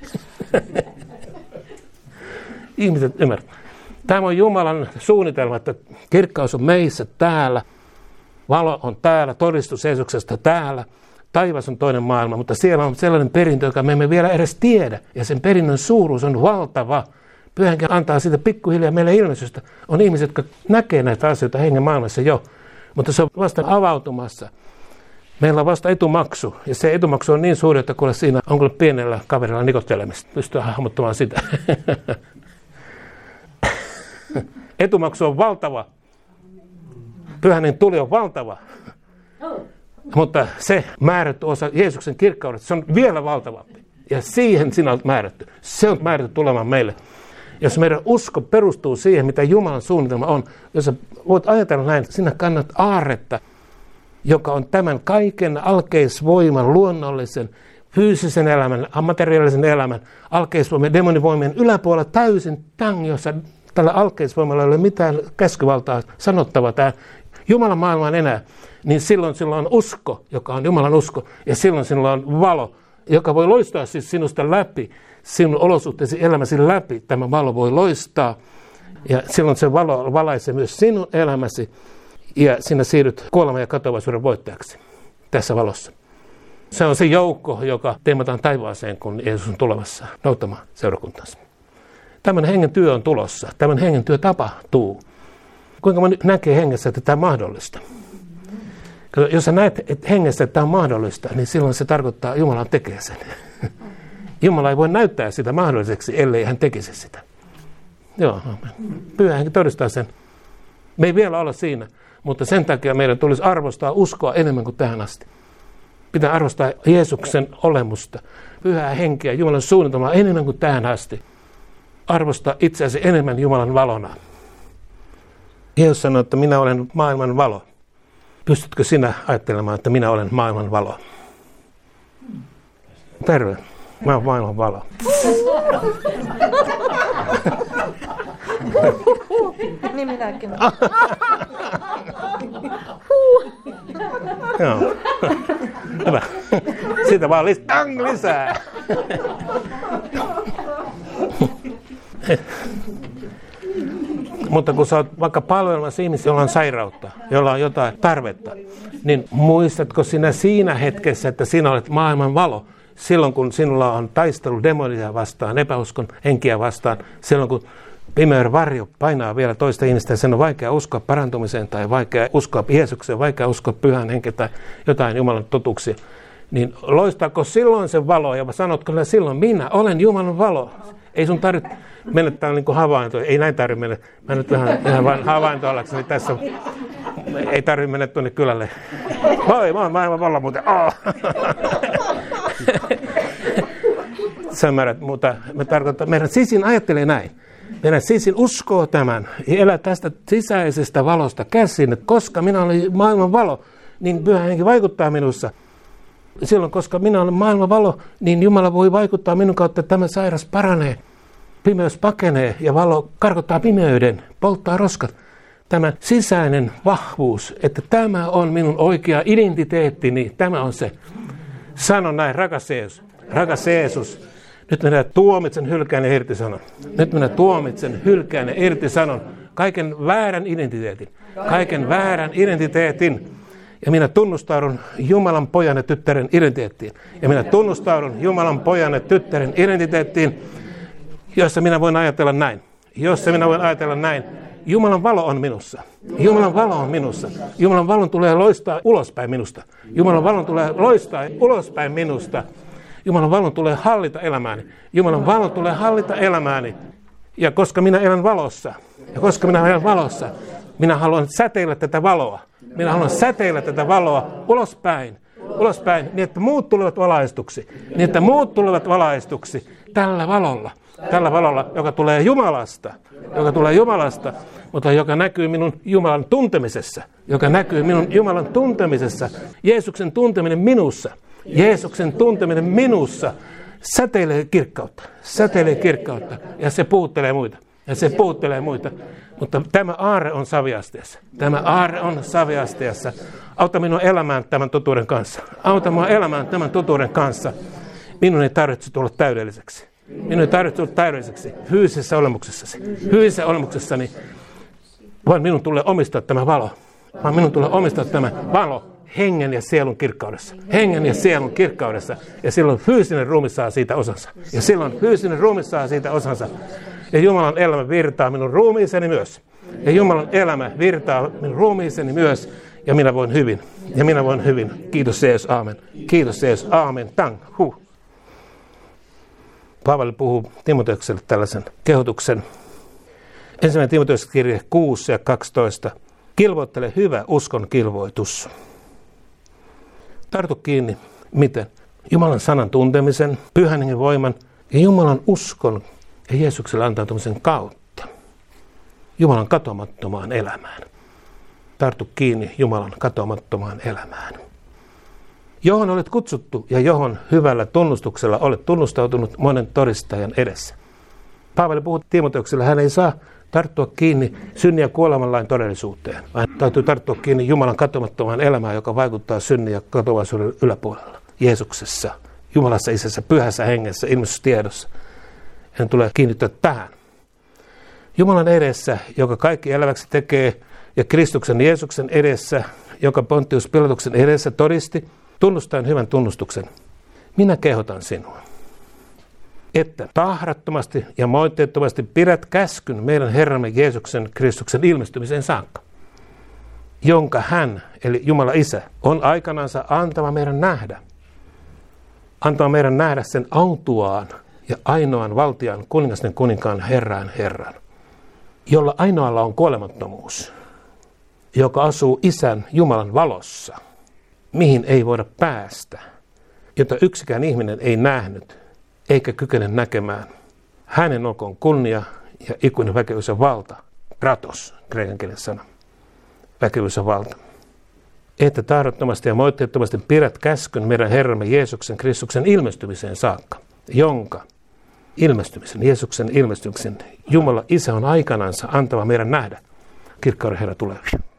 Ihmiset ymmärtävät. Tämä on Jumalan suunnitelma, että kirkkaus on meissä täällä. Valo on täällä, todistus Jeesuksesta täällä. Taivas on toinen maailma, mutta siellä on sellainen perintö, joka me emme vielä edes tiedä. Ja sen perinnön suuruus on valtava. Pyhä Henki antaa siitä pikkuhiljaa meille ilmestystä. On ihmiset, jotka näkee näitä asioita hengen maailmassa jo, mutta se on vasta avautumassa. Meillä on vasta etumaksu, ja se etumaksu on niin suuri, että kuule siinä on kyllä pienellä kaverilla nikottelemista. Pystyy hahmottamaan sitä. Etumaksu on valtava. Pyhän Hengen tuli on valtava. Mutta se määrätty osa Jeesuksen kirkkaudesta, se on vielä valtavampi. Ja siihen sinä olet määrätty. Se on määrätty tulemaan meille. Jos meidän usko perustuu siihen, mitä Jumalan suunnitelma on, jos voit ajatella näin, sinä kannat aarretta, joka on tämän kaiken alkeisvoiman, luonnollisen, fyysisen elämän, materiaalisen elämän, alkeisvoimien, demonivoimien yläpuolella täysin jossa tällä alkeisvoimalla ei ole mitään käskyvaltaa sanottavaa tämä Jumalan maailmaan enää, niin silloin sinulla on usko, joka on Jumalan usko, ja silloin sinulla on valo, joka voi loistaa siis sinusta läpi, sinun olosuhteesi elämäsi läpi. Tämä valo voi loistaa, ja silloin se valo valaisee myös sinun elämäsi, ja sinä siirryt kuoleman ja katoavaisuuden voittajaksi tässä valossa. Se on se joukko, joka teemataan taivaaseen, kun Jeesus on tulemassa nouttamaan seurakuntansa. Tämän hengen työ on tulossa. Tämän hengen työ tapahtuu. Kuinka moni näkee hengessä, että tämä on mahdollista? Jos sä näet hengessä, että tämä on mahdollista, niin silloin se tarkoittaa, että Jumala tekee sen. Jumala ei voi näyttää sitä mahdolliseksi, ellei hän tekisi sitä. Joo, Pyhä Henki todistaa sen. Me ei vielä olla siinä, mutta sen takia meidän tulisi arvostaa uskoa enemmän kuin tähän asti. Pitää arvostaa Jeesuksen olemusta, Pyhää Henkeä, Jumalan suunnitelmaa enemmän kuin tähän asti. Arvostaa itseäsi enemmän Jumalan valona. Jeesus sanoi, että minä olen maailman valo. Pystytkö sinä ajattelemaan, että minä olen maailman valo? Terve. Mä olen maailman valo. Niin minäkin. Joo. Hyvä. Siitä vaan lisää. Mutta kun sä oot vaikka palvelemassa ihmisiä, jolla on sairautta, jolla on jotain tarvetta, niin muistatko sinä siinä hetkessä, että sinä olet maailman valo? Silloin kun sinulla on taistelu demonia vastaan, epäuskon henkiä vastaan, silloin kun pimeyden varjo painaa vielä toista ihmistä ja sen on vaikea uskoa parantumiseen tai vaikea uskoa Jeesukseen, vaikea uskoa Pyhän Henkeen tai jotain Jumalan totuuksia, niin loistaako silloin se valo ja sanotko kyllä silloin, minä olen Jumalan valo? Ei sun tarvitse mennä täällä niin kuin havainto, ei näin tarvitse mennä. Mä nyt ihan vain havaintoalakseni tässä. Ei tarvitse mennä tuonne kylälle. Moi, mä oon maailman valo muuten. Sä ymmärrät, mutta me tarkoittaa, meidän sisin ajattelee näin. Meidän sisin uskoo tämän ja elää tästä sisäisestä valosta käsin, että koska minä olen maailman valo, niin Pyhä Henki vaikuttaa minussa. Silloin, koska minä olen maailman valo, niin Jumala voi vaikuttaa minun kautta, että tämä sairas paranee. Pimeys pakenee ja valo karkottaa pimeyden, polttaa roskat. Tämä sisäinen vahvuus, että tämä on minun oikea identiteettini, tämä on se. Sano näin, rakas Jeesus. Rakas Jeesus, nyt minä tuomitsen, hylkään ja irtisanon. Nyt minä tuomitsen, hylkään ja irtisanon kaiken väärän identiteetin. Kaiken väärän identiteetin. Ja minä tunnustaudun Jumalan pojan ja tyttären identiteettiin. Ja minä tunnustaudun Jumalan pojan ja tyttären identiteettiin, jossa minä voin ajatella näin. Jossa minä voin ajatella näin. Jumalan valo on minussa. Jumalan valo on minussa. Jumalan valon tulee loistaa ulospäin minusta. Jumalan valon tulee loistaa ulospäin minusta. Jumalan valon tulee hallita elämääni. Jumalan valon tulee hallita elämääni. Ja koska minä elän valossa, minä haluan säteillä tätä valoa. Minä haluan säteillä tätä valoa ulospäin, niin että muut tulevat valaistuksi tällä valolla, joka tulee Jumalasta, mutta joka näkyy minun Jumalan tuntemisessa, Jeesuksen tunteminen minussa, säteilee kirkkautta, ja se puhuttelee muita. Mutta tämä aarre on saviasteessa. Auta minua elämään tämän totuuden kanssa. Minun ei tarvitse tulla täydelliseksi. Fyysisessä olemuksessani. Vaan minun tulee omistaa tämä valo. Hengen ja sielun kirkkaudessa. Ja silloin fyysinen ruumis saa siitä osansa. Ja Jumalan elämä virtaa minun ruumiiseni myös. Ja minä voin hyvin. Kiitos Jeesus, aamen. Tang, huh. Paavali puhuu Timoteukselle tällaisen kehotuksen. 1. Timoteuksen kirje 6 ja 12. Kilvoittele hyvä uskon kilvoitus. Tartu kiinni. Miten? Jumalan sanan tuntemisen, Pyhän Hengen voiman ja Jumalan uskon ja Jeesukselle antautumisen kautta. Jumalan katoamattomaan elämään. Tartu kiinni Jumalan katoamattomaan elämään. Johon olet kutsuttu ja johon hyvällä tunnustuksella olet tunnustautunut monen todistajan edessä. Paavali puhuu Timoteukselle, hän ei saa tarttua kiinni synnin ja kuolemanlain todellisuuteen, vaan täytyy tarttua kiinni Jumalan katoamattomaan elämään, joka vaikuttaa synnin ja katoavaisuuden yläpuolella. Jeesuksessa, Jumalassa Isässä, Pyhässä Hengessä, ilmestystiedossa. Hän tulee kiinnittyä tähän. Jumalan edessä, joka kaikki eläväksi tekee, ja Kristuksen Jeesuksen edessä, joka Pontius Pilatuksen edessä todisti, tunnustaen hyvän tunnustuksen. Minä kehotan sinua, että tahrattomasti ja moitteettomasti pidät käskyn meidän Herramme Jeesuksen Kristuksen ilmestymiseen saakka, jonka hän, eli Jumala Isä, on aikanansa antava meidän nähdä sen autuaan ja ainoan valtiaan kuningasten kuninkaan Herran, jolla ainoalla on kuolemattomuus, joka asuu Isän Jumalan valossa, mihin ei voida päästä, jota yksikään ihminen ei nähnyt, eikä kykene näkemään. Hänen olkoon kunnia ja ikuinen väkevyys ja valta, kratos, kreikan kielen sana, väkevyys ja valta. Että tahdottomasti ja moitteettomasti pidät käskyn meidän Herramme Jeesuksen Kristuksen ilmestymiseen saakka, jonka Jeesuksen ilmestymisen Jumala Isä on aikanansa antava meidän nähdä. Kirkkauden Herra tulee.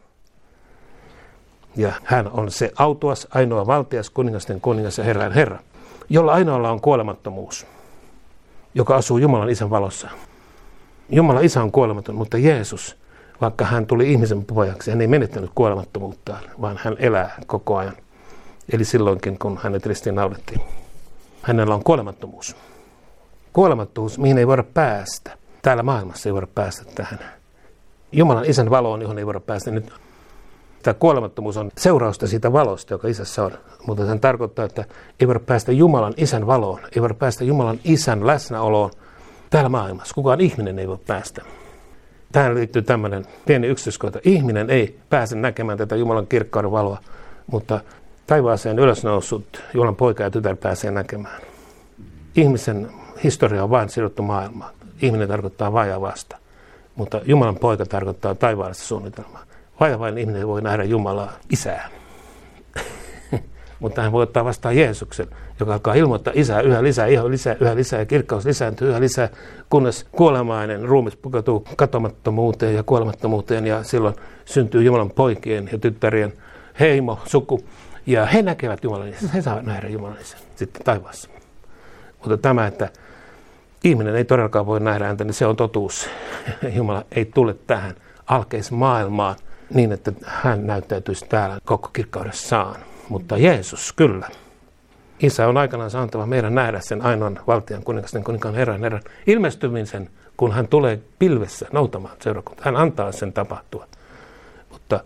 Ja hän on se autuas, ainoa valtias, kuningasten kuningas ja Herra, jolla ainoalla on kuolemattomuus, joka asuu Jumalan Isän valossa. Jumala Isä on kuolematon, mutta Jeesus, vaikka hän tuli ihmisen pojaksi, hän ei menettänyt kuolemattomuuttaan, vaan hän elää koko ajan. Eli silloinkin, kun hänet ristiinnaulettiin. Hänellä on kuolemattomuus. Kuolemattomuus, mihin ei voida päästä. Täällä maailmassa ei voida päästä tähän. Jumalan Isän valoon, johon ei voida päästä. Nyt tämä kuolemattomuus on seurausta siitä valosta, joka Isässä on. Mutta se tarkoittaa, että ei voida päästä Jumalan Isän valoon. Ei voida päästä Jumalan Isän läsnäoloon täällä maailmassa. Kukaan ihminen ei voi päästä. Tähän liittyy tämmöinen pieni yksityiskohta. Ihminen ei pääse näkemään tätä Jumalan kirkkauden valoa, mutta taivaaseen ylösnoussut Jumalan poika ja tytär pääsee näkemään. Ihmisen historia on vain sidottu maailmaan. Ihminen tarkoittaa vajavasta, mutta Jumalan poika tarkoittaa taivaallista suunnitelmaa. Vajavainen ihminen voi nähdä Jumalaa Isää, mutta hän voi ottaa vastaan Jeesuksen, joka alkaa ilmoittaa Isää yhä lisää, yhä lisää ja kirkkaus lisääntyy yhä lisää, kunnes kuolemainen ruumis pukeutuu katomattomuuteen ja kuolemattomuuteen ja silloin syntyy Jumalan poikien ja tyttärien heimo, suku ja he näkevät Jumalan Isän, he saavat nähdä Jumalan Isän sitten taivaassa. Mutta tämä, että ihminen ei todellakaan voi nähdä häntä, niin se on totuus. Jumala ei tule tähän alkeismaailmaan niin, että hän näyttäytyisi täällä koko kirkkaudessaan. Mutta Jeesus, kyllä. Isä on aikanaan antava meidän nähdä sen ainoan valtian kuningasten kuninkaan Herran ilmestymisen, kun hän tulee pilvessä noutamaan seurakuntaa. Hän antaa sen tapahtua. Mutta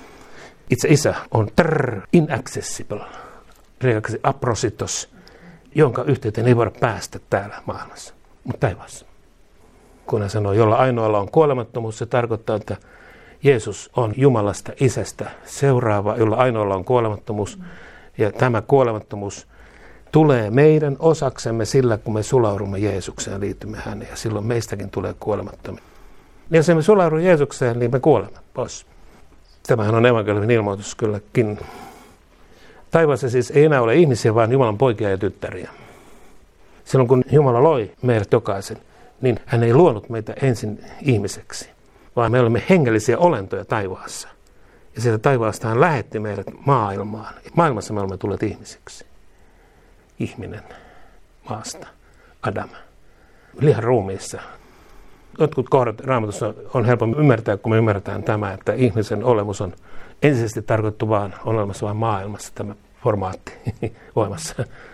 itse Isä on inaccessible, kreikaksi aprositos, jonka yhteyteen ei voida päästä täällä maailmassa, mutta taivaassa. Kun hän sanoo, jolla ainoalla on kuolemattomuus, se tarkoittaa, että Jeesus on Jumalasta Isästä seuraava, jolla ainoalla on kuolemattomuus. Ja tämä kuolemattomuus tulee meidän osaksemme sillä, kun me sulaudumme Jeesukseen ja liittymme häneen. Ja silloin meistäkin tulee kuolemattomia. Ja jos me sulaudu Jeesukseen, niin me kuolemme pois. Tämähän on evankeliumin ilmoitus kylläkin. Taivaassa siis ei enää ole ihmisiä, vaan Jumalan poikia ja tyttäriä. Silloin kun Jumala loi meidät jokaisen, niin hän ei luonut meitä ensin ihmiseksi, vaan me olemme hengellisiä olentoja taivaassa. Ja sieltä taivaasta hän lähetti meidät maailmaan. Maailmassa me olemme tulleet ihmisiksi. Ihminen maasta, Adam, lihan ruumiissa. Jotkut kohdat Raamatussa on helpompi ymmärtää, kun me ymmärretään tämä, että ihmisen olemus on ensisijaisesti tarkoitettu vaan, on olemassa vain maailmassa, tämä formaatti voimassa.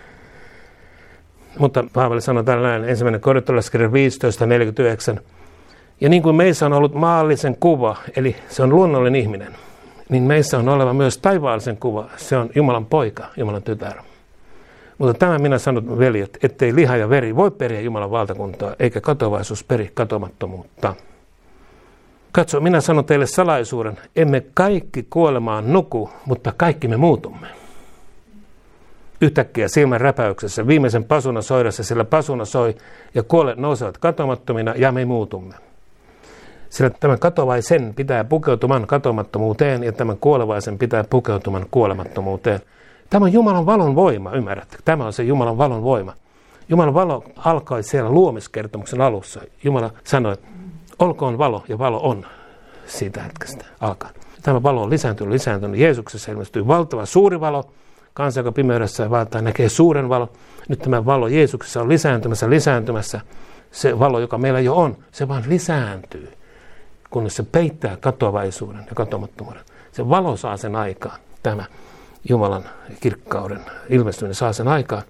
Mutta Paavali sanoi tällainen 1. Korintolaiskirja 15:49. Ja niin kuin meissä on ollut maallisen kuva, eli se on luonnollinen ihminen, niin meissä on oleva myös taivaallisen kuva, se on Jumalan poika, Jumalan tytär. Mutta tämä minä sanon, veljet, ettei liha ja veri voi periä Jumalan valtakuntaa, eikä katoavaisuus peri katomattomuutta. Katso, minä sanon teille salaisuuden, emme kaikki kuolemaan nuku, mutta kaikki me muutumme. Yhtäkkiä silmän räpäyksessä, viimeisen pasuna soidassa, sillä pasuna soi ja kuolleet nousevat katomattomina ja me muutumme. Sillä tämän katovaisen pitää pukeutuman katomattomuuteen ja tämän kuolevaisen pitää pukeutuman kuolemattomuuteen. Tämä on Jumalan valon voima, ymmärrätte? Tämä on se Jumalan valon voima. Jumalan valo alkoi siellä luomiskertomuksen alussa. Jumala sanoi, olkoon valo, ja valo on siitä hetkestä alkaen. Tämä valo on lisääntynyt. Jeesuksessa ilmestyi valtava suuri valo. Kansa, joka pimeydessä vaattaa, näkee suuren valon. Nyt tämä valo Jeesuksessa on lisääntymässä. Se valo, joka meillä jo on, se vaan lisääntyy, kunnes se peittää katoavaisuuden ja katomattomuuden. Se valo saa sen aikaan, tämä Jumalan kirkkauden ilmestyminen saa sen aikaan.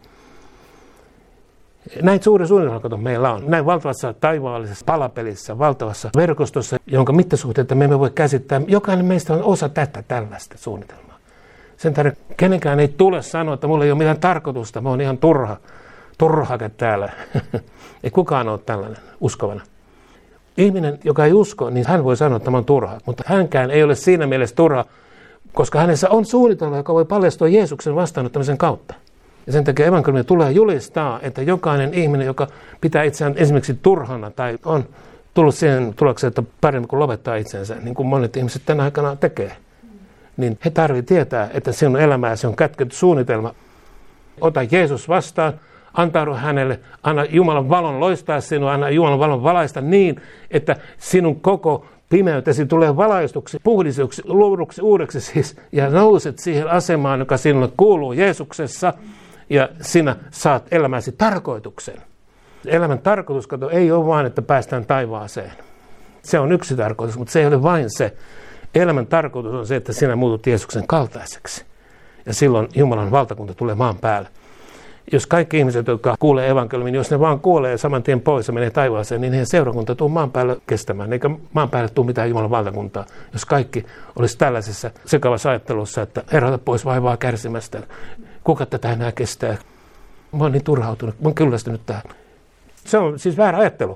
Näin suuri suunnitelma meillä on. Näin valtavassa taivaallisessa palapelissä, valtavassa verkostossa, jonka mittasuhteita me emme voi käsittää. Jokainen meistä on osa tällaista suunnitelmaa. Sen takia kenenkään ei tule sanoa, että mulla ei ole mitään tarkoitusta, mä oon ihan turhake täällä. Ei kukaan ole tällainen uskovana. Ihminen, joka ei usko, niin hän voi sanoa, että tämä on turha. Mutta hänkään ei ole siinä mielessä turha, koska hänessä on suunnitelma, joka voi paljastua Jeesuksen vastaanottamisen kautta. Ja sen takia evankeliumi tulee julistaa, että jokainen ihminen, joka pitää itseään esimerkiksi turhana tai on tullut siihen tulokseen, että paremmin kuin lopettaa itsensä, niin kuin monet ihmiset tänä aikana tekee, niin he tarvitsevat tietää, että sinun elämääsi on kätketty suunnitelma. Ota Jeesus vastaan, antaudu hänelle, anna Jumalan valon loistaa sinua, anna Jumalan valon valaista niin, että sinun koko pimeytesi tulee valaistuksi, puhdistuksi, luoduksi uudeksi siis, ja nouset siihen asemaan, joka sinulle kuuluu Jeesuksessa, ja sinä saat elämäsi tarkoituksen. Elämän tarkoitus, kato, ei ole vain, että päästään taivaaseen. Se on yksi tarkoitus, mutta se ei ole vain se. Elämän tarkoitus on se, että sinä muutut Jeesuksen kaltaiseksi. Ja silloin Jumalan valtakunta tulee maan päälle. Jos kaikki ihmiset, jotka kuulee evankeliumin, jos ne vaan kuolee saman tien pois ja menee taivaaseen, niin heidän seurakunta tuu maan päälle kestämään. Eikä maan päälle tule mitään Jumalan valtakuntaa. Jos kaikki olisi tällaisessa sekavassa ajattelussa, että erota pois vaivaa kärsimästä. Kuka tätä enää kestää? Mä oon niin turhautunut, mä oon kyllästynyt tähän. Se on siis väärä ajattelu.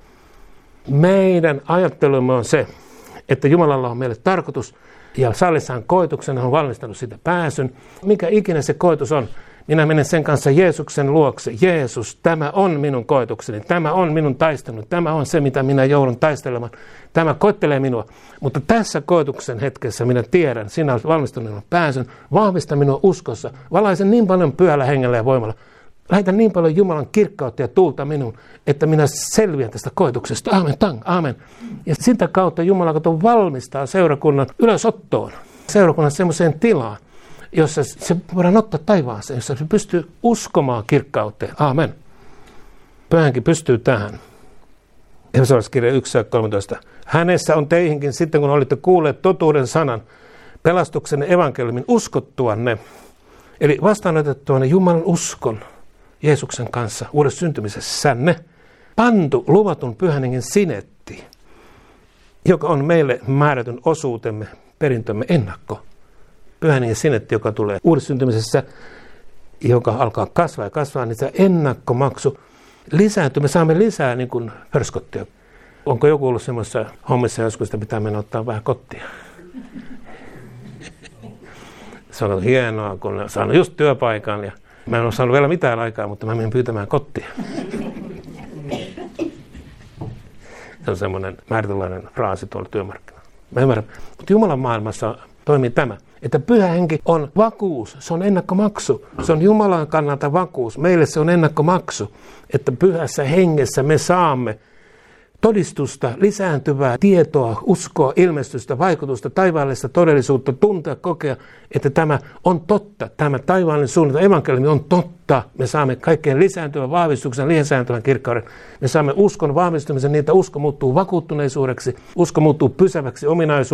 Meidän ajattelumme on se, että Jumalalla on meille tarkoitus ja sallissaan koetuksen, hän on valmistanut sitä pääsyn. Mikä ikinä se koetus on, minä menen sen kanssa Jeesuksen luokse. Jeesus, tämä on minun koetukseni, tämä on minun taisteluni, tämä on se, mitä minä joudun taistelemaan. Tämä koettelee minua, mutta tässä koetuksen hetkessä minä tiedän, sinä olet valmistanut minun pääsyn, vahvista minua uskossa, valaisen niin paljon pyhällä hengellä ja voimalla. Lähetä niin paljon Jumalan kirkkautta ja tuulta minun, että minä selviän tästä koetuksesta. Aamen. Ja sitä kautta Jumala valmistaa seurakunnan ylösottoon, seurakunnan semmoiseen tilaan, jossa se voidaan ottaa taivaaseen, jossa se pystyy uskomaan kirkkauteen. Aamen. Pyhänkin pystyy tähän. Efesolaiskirja 1:13. Hänessä on teihinkin sitten, kun olitte kuulleet totuuden sanan, pelastuksen evankeliumin uskottuanne, eli vastaanotettuanne Jumalan uskon Jeesuksen kanssa uudessa syntymisessänne, pantu luvatun pyhän hengen sinetti, joka on meille määrätyn osuutemme, perintömme ennakko. Pyhän hengen sinetti, joka tulee uudessa syntymisessä joka alkaa kasvaa ja kasvaa, niin se ennakkomaksu lisääntyy. Me saamme lisää niin kuin pörskottia. Onko joku ollut semmoisessa hommissa joskus, että pitää mennä ottaa vähän kottia? Se on hienoa, kun olen saanut just työpaikan ja mä en ole saanut vielä mitään aikaa, mutta mä menen pyytämään kottia. Se on semmoinen määrätynlainen fraasi tuolla työmarkkinoilla. Mä ymmärrän, mutta Jumalan maailmassa toimii tämä, että Pyhä Henki on vakuus, se on ennakkomaksu. Se on Jumalan kannalta vakuus. Meille se on ennakkomaksu, että Pyhässä Hengessä me saamme todistusta, lisääntyvää tietoa, uskoa, ilmestystä, vaikutusta, taivaallista todellisuutta, tuntea, kokea, että tämä on totta. Tämä taivaallinen suunnitelma, evankeliumi on totta. Me saamme kaikkein lisääntyvän vahvistuksen, lisääntyvän kirkkauden. Me saamme uskon vahvistumisen niin, että usko muuttuu vakuuttuneisuudeksi, usko muuttuu pysyväksi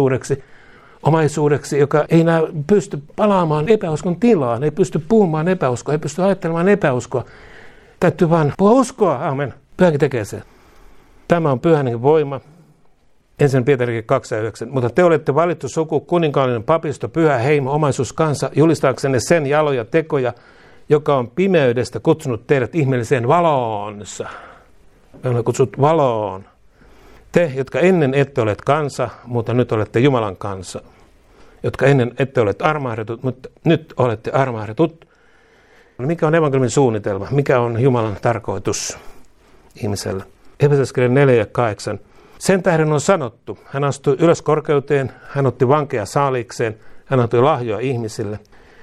omaisuudeksi, joka ei enää pysty palaamaan epäuskon tilaan, ei pysty puhumaan epäuskoa, ei pysty ajattelemaan epäuskoa. Täytyy vaan puhua uskoa, amen. Pyhäkin tekee sen. Tämä on Pyhän Hengen voima. 1. Pietari 2:9. Mutta te olette valittu suku, kuninkaallinen papisto, pyhä heimo, omaisuus kansa, julistaaksenne sen jaloja tekoja, joka on pimeydestä kutsunut teidät ihmeelliseen valoonsa. Me olemme kutsut valoon. Te, jotka ennen ette olleet kansa, mutta nyt olette Jumalan kansa. Jotka ennen ette olleet armahdetut, mutta nyt olette armahdetut. Mikä on evankeliumin suunnitelma? Mikä on Jumalan tarkoitus ihmiselle? Efesolaiskirja 4:8. Sen tähden on sanottu, hän astui ylös korkeuteen, hän otti vankeja saaliikseen, hän antoi lahjoja ihmisille.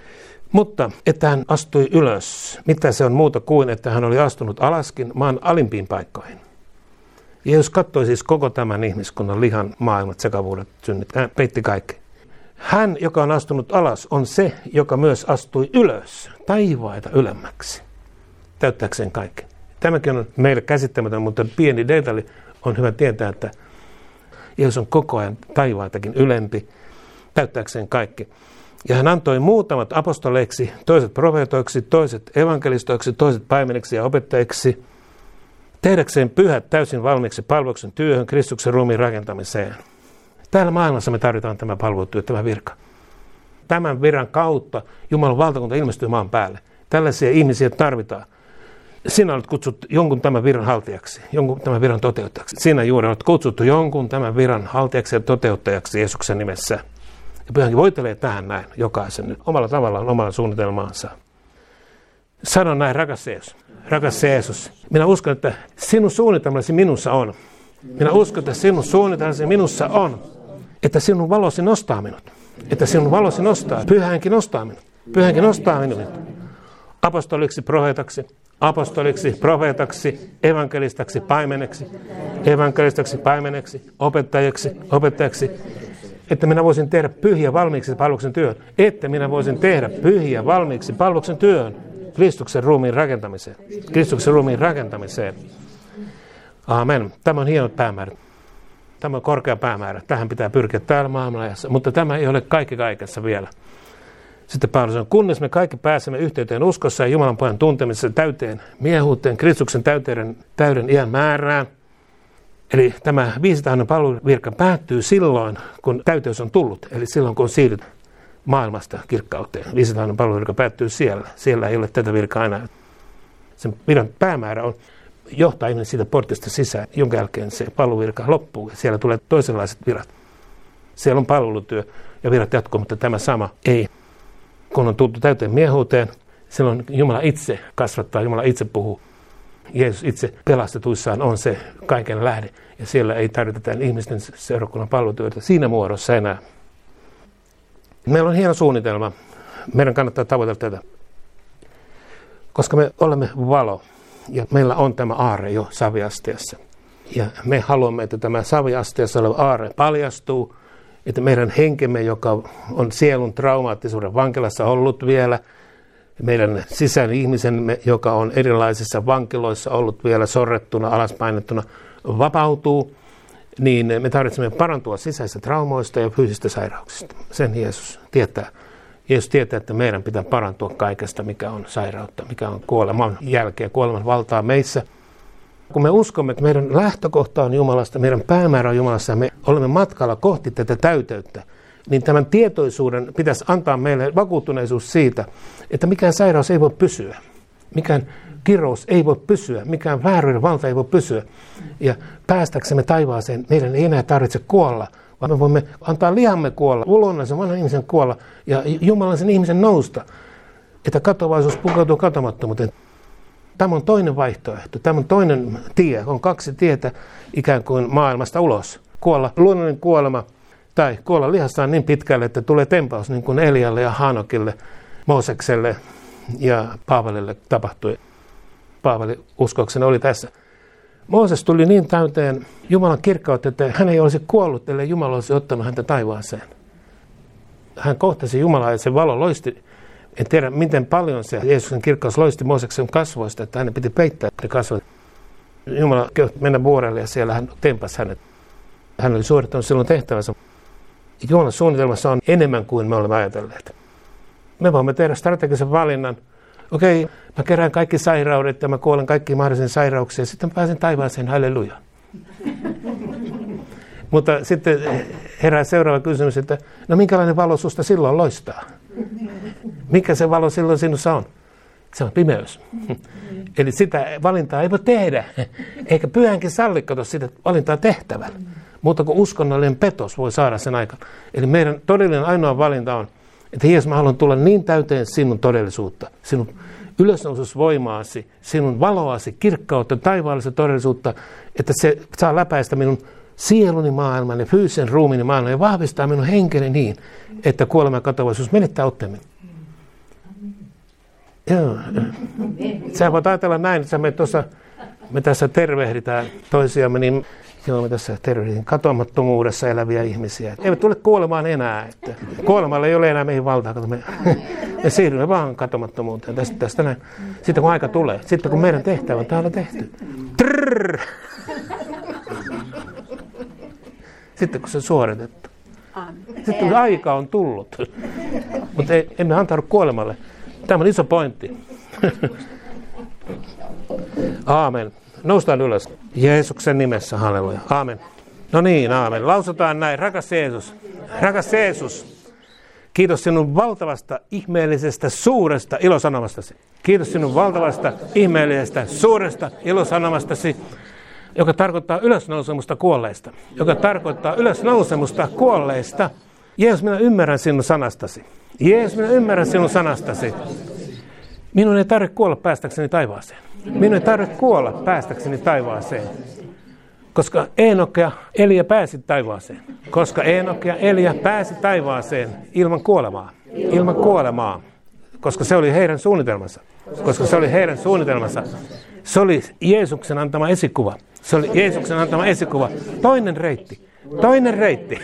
Mutta että hän astui ylös, mitä se on muuta kuin, että hän oli astunut alaskin maan alimpiin paikkoihin. Jeesus katsoi siis koko tämän ihmiskunnan lihan maailmat, sekavuudet, synnit, hän peitti kaikki. Hän, joka on astunut alas, on se, joka myös astui ylös, taivaita ylemmäksi, täyttääkseen kaikki. Tämäkin on meille käsittämätön, mutta pieni detalji on hyvä tietää, että Jeesus on koko ajan taivaitakin ylempi, täyttääkseen kaikki. Ja hän antoi muutamat apostoleiksi, toiset profeetoiksi, toiset evankelistoiksi, toiset paimeniksi ja opettajiksi, tehdäkseen pyhät täysin valmiiksi palveluksen työhön, Kristuksen ruumiin rakentamiseen. Täällä maailmassa me tarvitaan tämä palvelutyö, tämä virka. Tämän viran kautta Jumalan valtakunta ilmestyy maan päälle. Tällaisia ihmisiä tarvitaan. Sinä olet kutsuttu jonkun tämän viran haltijaksi, jonkun tämän viran toteuttajaksi. Sinä juuri olet kutsuttu jonkun tämän viran haltijaksi ja toteuttajaksi Jeesuksen nimessä. Ja Pyhä Henki voitelee tähän näin jokaisen nyt omalla tavallaan, omalla suunnitelmaansa. Sanon näin, rakas Jeesus, minä uskon, että sinun suunnitelmasi minussa on. Minä uskon, että sinun suunnitelmasi minussa on, että sinun valosi nostaa minut. Että sinun valosi nostaa, Pyhä Henki nostaa minut. Pyhä Henki nostaa minut apostoliksi, profeetaksi, evankelistaksi, paimeneksi, opettajaksi, että minä voisin tehdä pyhiä valmiiksi palveluksen työn, Kristuksen ruumiin rakentamiseen. Aamen. Tämä on hieno päämäärä. Tämä on korkea päämäärä. Tähän pitää pyrkiä täällä maailmanajassa, mutta tämä ei ole kaikki kaikessa vielä. Sitten Paulus on, kunnes me kaikki pääsemme yhteyteen uskossa ja Jumalan pojan tuntemisessa täyteen miehuuteen, Kristuksen täyden iän määrään. Eli tämä 500 palveluvirka päättyy silloin, kun täyteys on tullut, eli silloin kun on siirryt maailmasta kirkkauteen. 500 palveluvirka päättyy siellä. Siellä ei ole tätä virkaa enää. Sen viran päämäärä on johtaa ihminen siitä portista sisään, jonka jälkeen se palveluvirka loppuu. Siellä tulee toisenlaiset virat. Siellä on palvelutyö ja virat jatkuu, mutta tämä sama ei. Kun on tultu täyteen miehuuteen, silloin Jumala itse kasvattaa, Jumala itse puhuu. Jeesus itse pelastetuissaan on se kaiken lähde. Ja siellä ei tarvita ihmisten seurakunnan palvelutyötä siinä muodossa enää. Meillä on hieno suunnitelma. Meidän kannattaa tavoitella tätä. Koska me olemme valo ja meillä on tämä aarre jo saviastiassa. Ja me haluamme, että tämä saviastiassa oleva aarre paljastuu. Että meidän henkemme, joka on sielun traumaattisuuden vankilassa ollut vielä, meidän sisäinen ihmisemme, joka on erilaisissa vankiloissa ollut vielä sorrettuna, alaspainettuna, vapautuu, niin me tarvitsemme parantua sisäisistä traumoista ja fyysisistä sairauksista. Sen Jeesus tietää. Jeesus tietää, että meidän pitää parantua kaikesta, mikä on sairautta, mikä on kuoleman jälkeen, kuoleman valtaa meissä. Kun me uskomme, että meidän lähtökohta on Jumalasta, meidän päämäärä on Jumalassa ja me olemme matkalla kohti tätä täyteyttä, niin tämän tietoisuuden pitäisi antaa meille vakuuttuneisuus siitä, että mikään sairaus ei voi pysyä. Mikään kirous ei voi pysyä, mikään vääryyden valta ei voi pysyä. Ja päästäksemme taivaaseen, meidän ei enää tarvitse kuolla, vaan me voimme antaa lihamme kuolla, luonnollisen vanhan ihmisen kuolla ja jumalaisen ihmisen nousta, että katoavaisuus pukeutuu katomattomuuteen. Tämä on toinen vaihtoehto, tämä on toinen tie, on kaksi tietä ikään kuin maailmasta ulos. Kuolla luonnollinen kuolema tai kuolla lihassaan niin pitkälle, että tulee tempaus niin kuin Elialle ja Hanokille, Moosekselle ja Paavalille tapahtui. Paavali uskoakseni oli tässä. Mooses tuli niin täyteen Jumalan kirkkautta, että hän ei olisi kuollut, ellei Jumala olisi ottanut häntä taivaaseen. Hän kohtasi Jumalaa ja se valo loisti. En tiedä, miten paljon se Jeesuksen kirkkaus loisti Mooseksen kasvoista, että hänen piti peittää ne kasvot. Jumala kehotti mennä vuorelle ja siellä hän tempasi hänet. Hän oli suorittanut silloin tehtävänsä. Jumalan suunnitelmassa on enemmän kuin me olemme ajatelleet. Me voimme tehdä strategisen valinnan. Okei, mä kerään kaikki sairaudet ja mä kuolen kaikkiin mahdollisiin sairauksiin ja sitten pääsen taivaaseen, halleluja. Mutta sitten herää seuraava kysymys, että no minkälainen valo susta silloin loistaa? Mikä se valo silloin sinussa on? Se on pimeys. Eli sitä valintaa ei voi tehdä. Eikä pyhänkin salli, kato sitä valintaa tehtävän. Muuta kuin uskonnollinen petos voi saada sen aikaan. Eli meidän todellinen ainoa valinta on, että Jeesus, mä haluan tulla niin täyteen sinun todellisuutta, sinun ylösnoususvoimaasi, sinun valoasi, kirkkautta, taivaallista todellisuutta, että se saa läpäistä minun sieluni maailman ja fyysisen ruumiini maailman ja vahvistaa minun henkeni niin, että kuolema ja katoavaisuus menettää otteemme. Joo. Sä voit ajatella näin, että me tässä tervehditään toisiamme, niin joo, me tässä tervehditään katoamattomuudessa eläviä ihmisiä. Eivät tule kuolemaan enää. Että kuolemalla ei ole enää meihin valtaa. Me siirrymme vaan katoamattomuuteen tästä näin. Sitten kun aika tulee, sitten kun meidän tehtävä on täällä tehty. Trrrr. Sitten kun se on suoritettu. Sitten kun aika on tullut. Mutta emme antaudu kuolemalle. Tämä on iso pointti. Aamen. Noustaan ylös. Jeesuksen nimessä, halleluja. Aamen. No niin, aamen. Lausutaan näin. Rakas Jeesus. Rakas Jeesus. Kiitos sinun valtavasta, ihmeellisestä, suuresta ilosanomastasi. Kiitos sinun valtavasta, ihmeellisestä, suuresta ilosanomastasi, joka tarkoittaa ylösnousemusta kuolleista. Joka tarkoittaa ylösnousemusta kuolleista. Jeesus, minä ymmärrän sinun sanastasi. Jeesus, minä ymmärrän sinun sanastasi. Minun ei tarvitse kuolla päästäkseni taivaaseen. Minun ei tarvitse kuolla päästäkseni taivaaseen. Koska Eenok ja Elia pääsi taivaaseen. Koska Eenok ja Elia pääsi taivaaseen ilman kuolemaa. Ilman kuolemaa. Koska se oli heidän suunnitelmansa. Koska se oli heidän suunnitelmansa. Se oli Jeesuksen antama esikuva. Se oli Jeesuksen antama esikuva. Toinen reitti. Toinen reitti.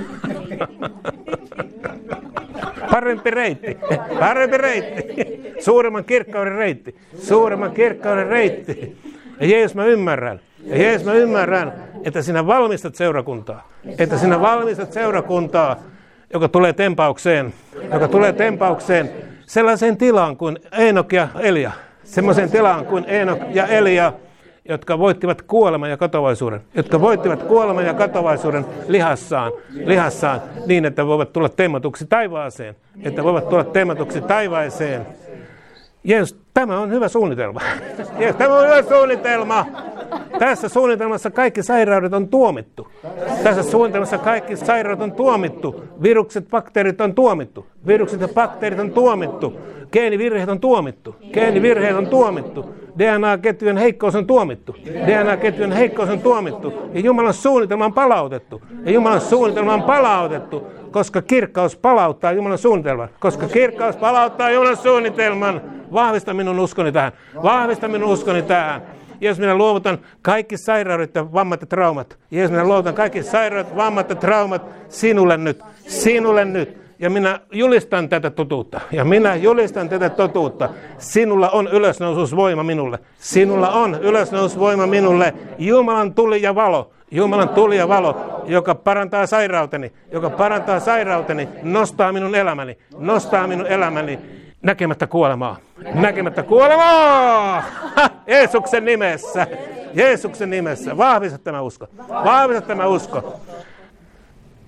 Parempi reitti. Parempi reitti. Suuremman kirkkauden reitti. Suuremman kirkkauden reitti. Ja Jeesus, mä ymmärrän. Ja Jeesus, mä ymmärrän, että sinä valmistat seurakuntaa. Että sinä valmistat seurakuntaa, joka tulee tempaukseen. Joka tulee tempaukseen sellaiseen tilaan kuin Eenok ja Elia. Semmoiseen tilaan kuin Eenok ja Elia, jotka voittivat kuoleman ja katoavaisuuden. Jotka voittivat kuoleman ja katoavaisuuden lihassaan niin, että voivat tulla teematuksi taivaaseen. Että voivat tulla teematuksi taivaaseen. Jeesus, tämä on hyvä suunnitelma. Jeesus, tämä on hyvä suunnitelma. Tässä suunnitelmassa kaikki sairaudet on tuomittu. Tässä suunnitelmassa kaikki sairaudet on tuomittu. Virukset, bakteerit on tuomittu. Virukset ja bakteerit on tuomittu. Geenivirheet on tuomittu. Geenivirheet on tuomittu. DNA-ketjujen heikkous on tuomittu. DNA-ketjujen heikkous on tuomittu. Ja Jumalan suunnitelma on palautettu. Ja Jumalan suunnitelma on palautettu, koska kirkkaus palauttaa Jumalan suunnitelman. Koska kirkkaus palauttaa Jumalan suunnitelman. Vahvista minun uskoni tähän. Vahvista minun uskoni tähän. Jeesus, minä luovutan kaikki sairaudet ja vammat ja traumat. Jeesus, minä luovutan kaikki sairaudet, vammat ja traumat sinulle nyt. Sinulle nyt. Ja minä julistan tätä totuutta. Ja minä julistan tätä totuutta. Sinulla on ylösnoususvoima minulle. Sinulla on ylösnoususvoima minulle. Jumalan tuli ja valo. Jumalan tuli ja valo, joka parantaa sairauteni. Joka parantaa sairauteni. Nostaa minun elämäni. Nostaa minun elämäni. Näkemättä kuolemaa. Näkemättä kuolemaa! Jeesuksen nimessä. Jeesuksen nimessä. Vahvista tämä usko. Vahvista tämä usko.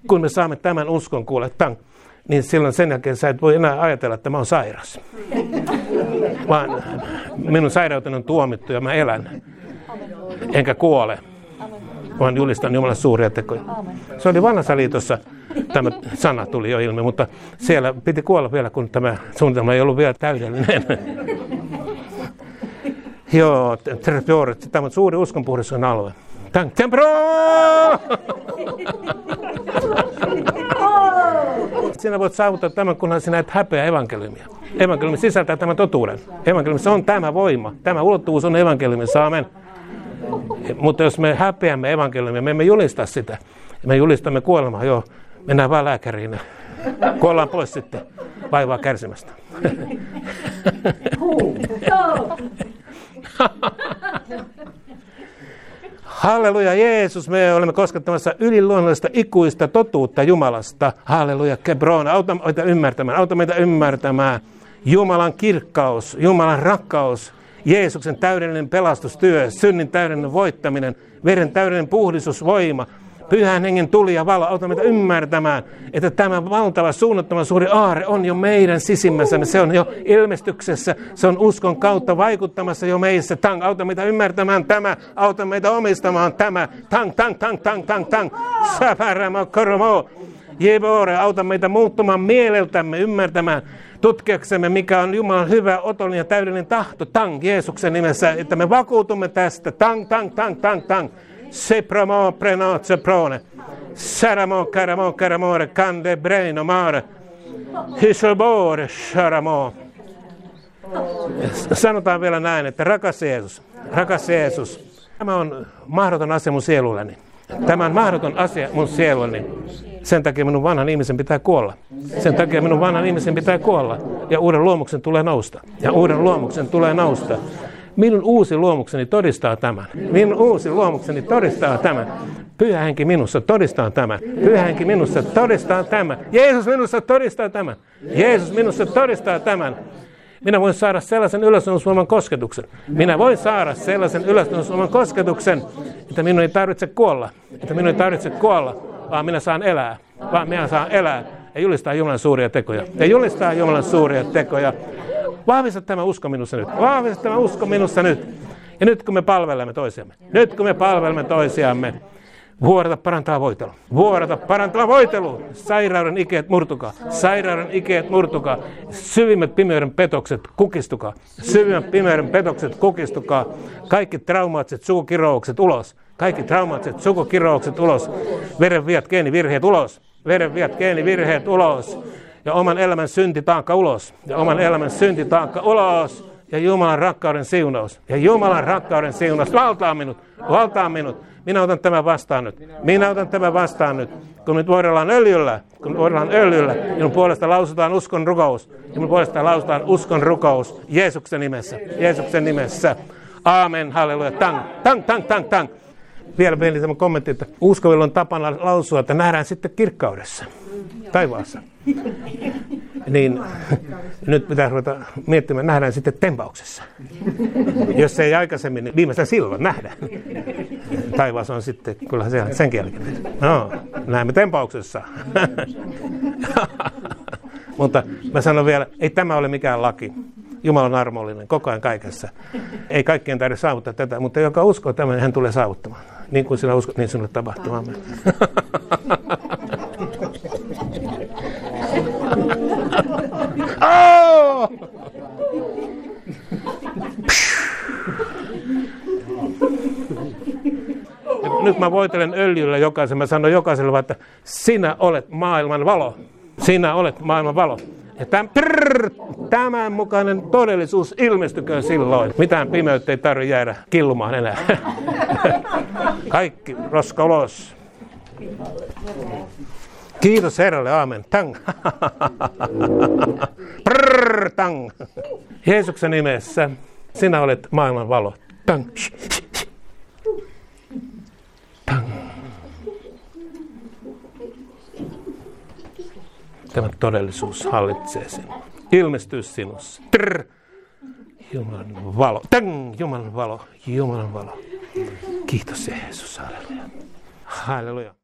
kun me saamme tämän uskon kuule, niin silloin sen jälkeen sä et voi enää ajatella, että mä oon sairas. Vaan minun sairauteni on tuomittu ja mä elän. Enkä kuole, vaan julistan Jumalan suuria tekoja. Se oli Vanhassa liitossa, tämä sana tuli jo ilmi, mutta siellä piti kuolla vielä, kun tämä suunnitelma ei ollut vielä täydellinen. Joo, tämä on suuri uskonpuhdistuksen alue. Tempro! Sinä voit saavuttaa tämän, kunhan sinä et häpeä evankeliumia. Evankeliumi sisältää tämän totuuden. Evankeliumissa on tämä voima. Tämä ulottuvuus on evankeliumissa. Amen. Mutta jos me häpeämme evankeliumia, me emme julista sitä. Me julistamme kuolemaa. Joo, mennään vaan lääkäriin. Kuollaan pois sitten vaivaa kärsimästä. Halleluja, Jeesus, me olemme koskettamassa yliluonnollista ikuista totuutta Jumalasta. Halleluja, Kebron, auta meitä ymmärtämään. Jumalan kirkkaus, Jumalan rakkaus, Jeesuksen täydellinen pelastustyö, synnin täydellinen voittaminen, veren täydellinen puhdistusvoima, Pyhän Hengen tuli ja valo, auta meitä ymmärtämään, että tämä valtava, suunnattoman suuri aarre on jo meidän sisimmässämme. Se on jo ilmestyksessä, se on uskon kautta vaikuttamassa jo meissä. Auta meitä ymmärtämään tämä, auta meitä omistamaan tämä. Saparamo koromo. Jebore, auta meitä muuttumaan mieleltämme, ymmärtämään, tutkiaksemme, mikä on Jumalan hyvä, otollinen ja täydellinen tahto. Jeesuksen nimessä, että me vakuutumme tästä. Sepramo prenotse prone. Saramo caramore cande breno mare. Hysobore sharamo. Sanotaan vielä näin, että rakas Jeesus, tämä on mahdoton asia mun sielulleni. Tämä on mahdoton asia mun sielulleni. Sen takia minun vanhan ihmisen pitää kuolla. Ja uuden luomuksen tulee nousta. Minun uusi luomukseni todistaa tämän. Pyhä Henki minussa todistaa tämän. Jeesus minussa todistaa tämän. Minä voin saada sellaisen ylösnouseman kosketuksen, että minun ei tarvitse kuolla, vaan minä saan elää. Ja julistaa Jumalan suuria tekoja. Vahvista tämä usko minussa nyt. Ja nyt kun me palvelemme toisiamme, vuodata parantaa voitelu. Sairauden ikeet murtukaa. Syvimmät pimeyden petokset kukistukaa. Kaikki traumaattiset sukukiroukset ulos. Verenviat geenivirheet ulos. Ja oman elämän syntitaakka ulos. Ja Jumalan rakkauden siunaus. Valtaa minut. Minä otan tämän vastaan nyt. Kun nyt vuodellaan öljyllä. Minun puolesta lausutaan uskon rukous. Jeesuksen nimessä. Aamen. Halleluja. Tang. Vielä pieni tämä kommentti, että uskovilla on tapana lausua, että nähdään sitten kirkkaudessa. Taivaassa. Niin nyt pitää ruveta miettimään, nähdään sitten tempauksessa. Jos ei aikaisemmin, niin viimeistään silloin nähdään. Taivaas on sitten, kyllä se senkin jälkeen. No, näemme tempauksessa. Mutta mä sanon vielä, ei tämä ole mikään laki. Jumala on armollinen koko ajan kaikessa. Ei kaikkien tarvitse saavuttaa tätä, mutta joka uskoo tämän, hän tulee saavuttamaan. Niin kuin sinä uskot, niin sinulle tapahtuu. Amen. Oh! Nyt mä voitelen öljyllä jokaisen. Mä sanon jokaiselle, että sinä olet maailman valo. Ja tämän mukainen todellisuus ilmestyköön silloin. Mitään pimeyttä ei tarvitse jäädä killumaan enää. Kaikki roska ulos. Kiitos Herralle, aamen. Tang. Tang. Jeesuksen nimessä sinä olet maailman valo. Tang. Tang. Tämä todellisuus hallitsee sinua. Ilmestyy sinussa. Jumalan valo. Tang. Jumalan valo. Kiitos Jeesus. Halleluja.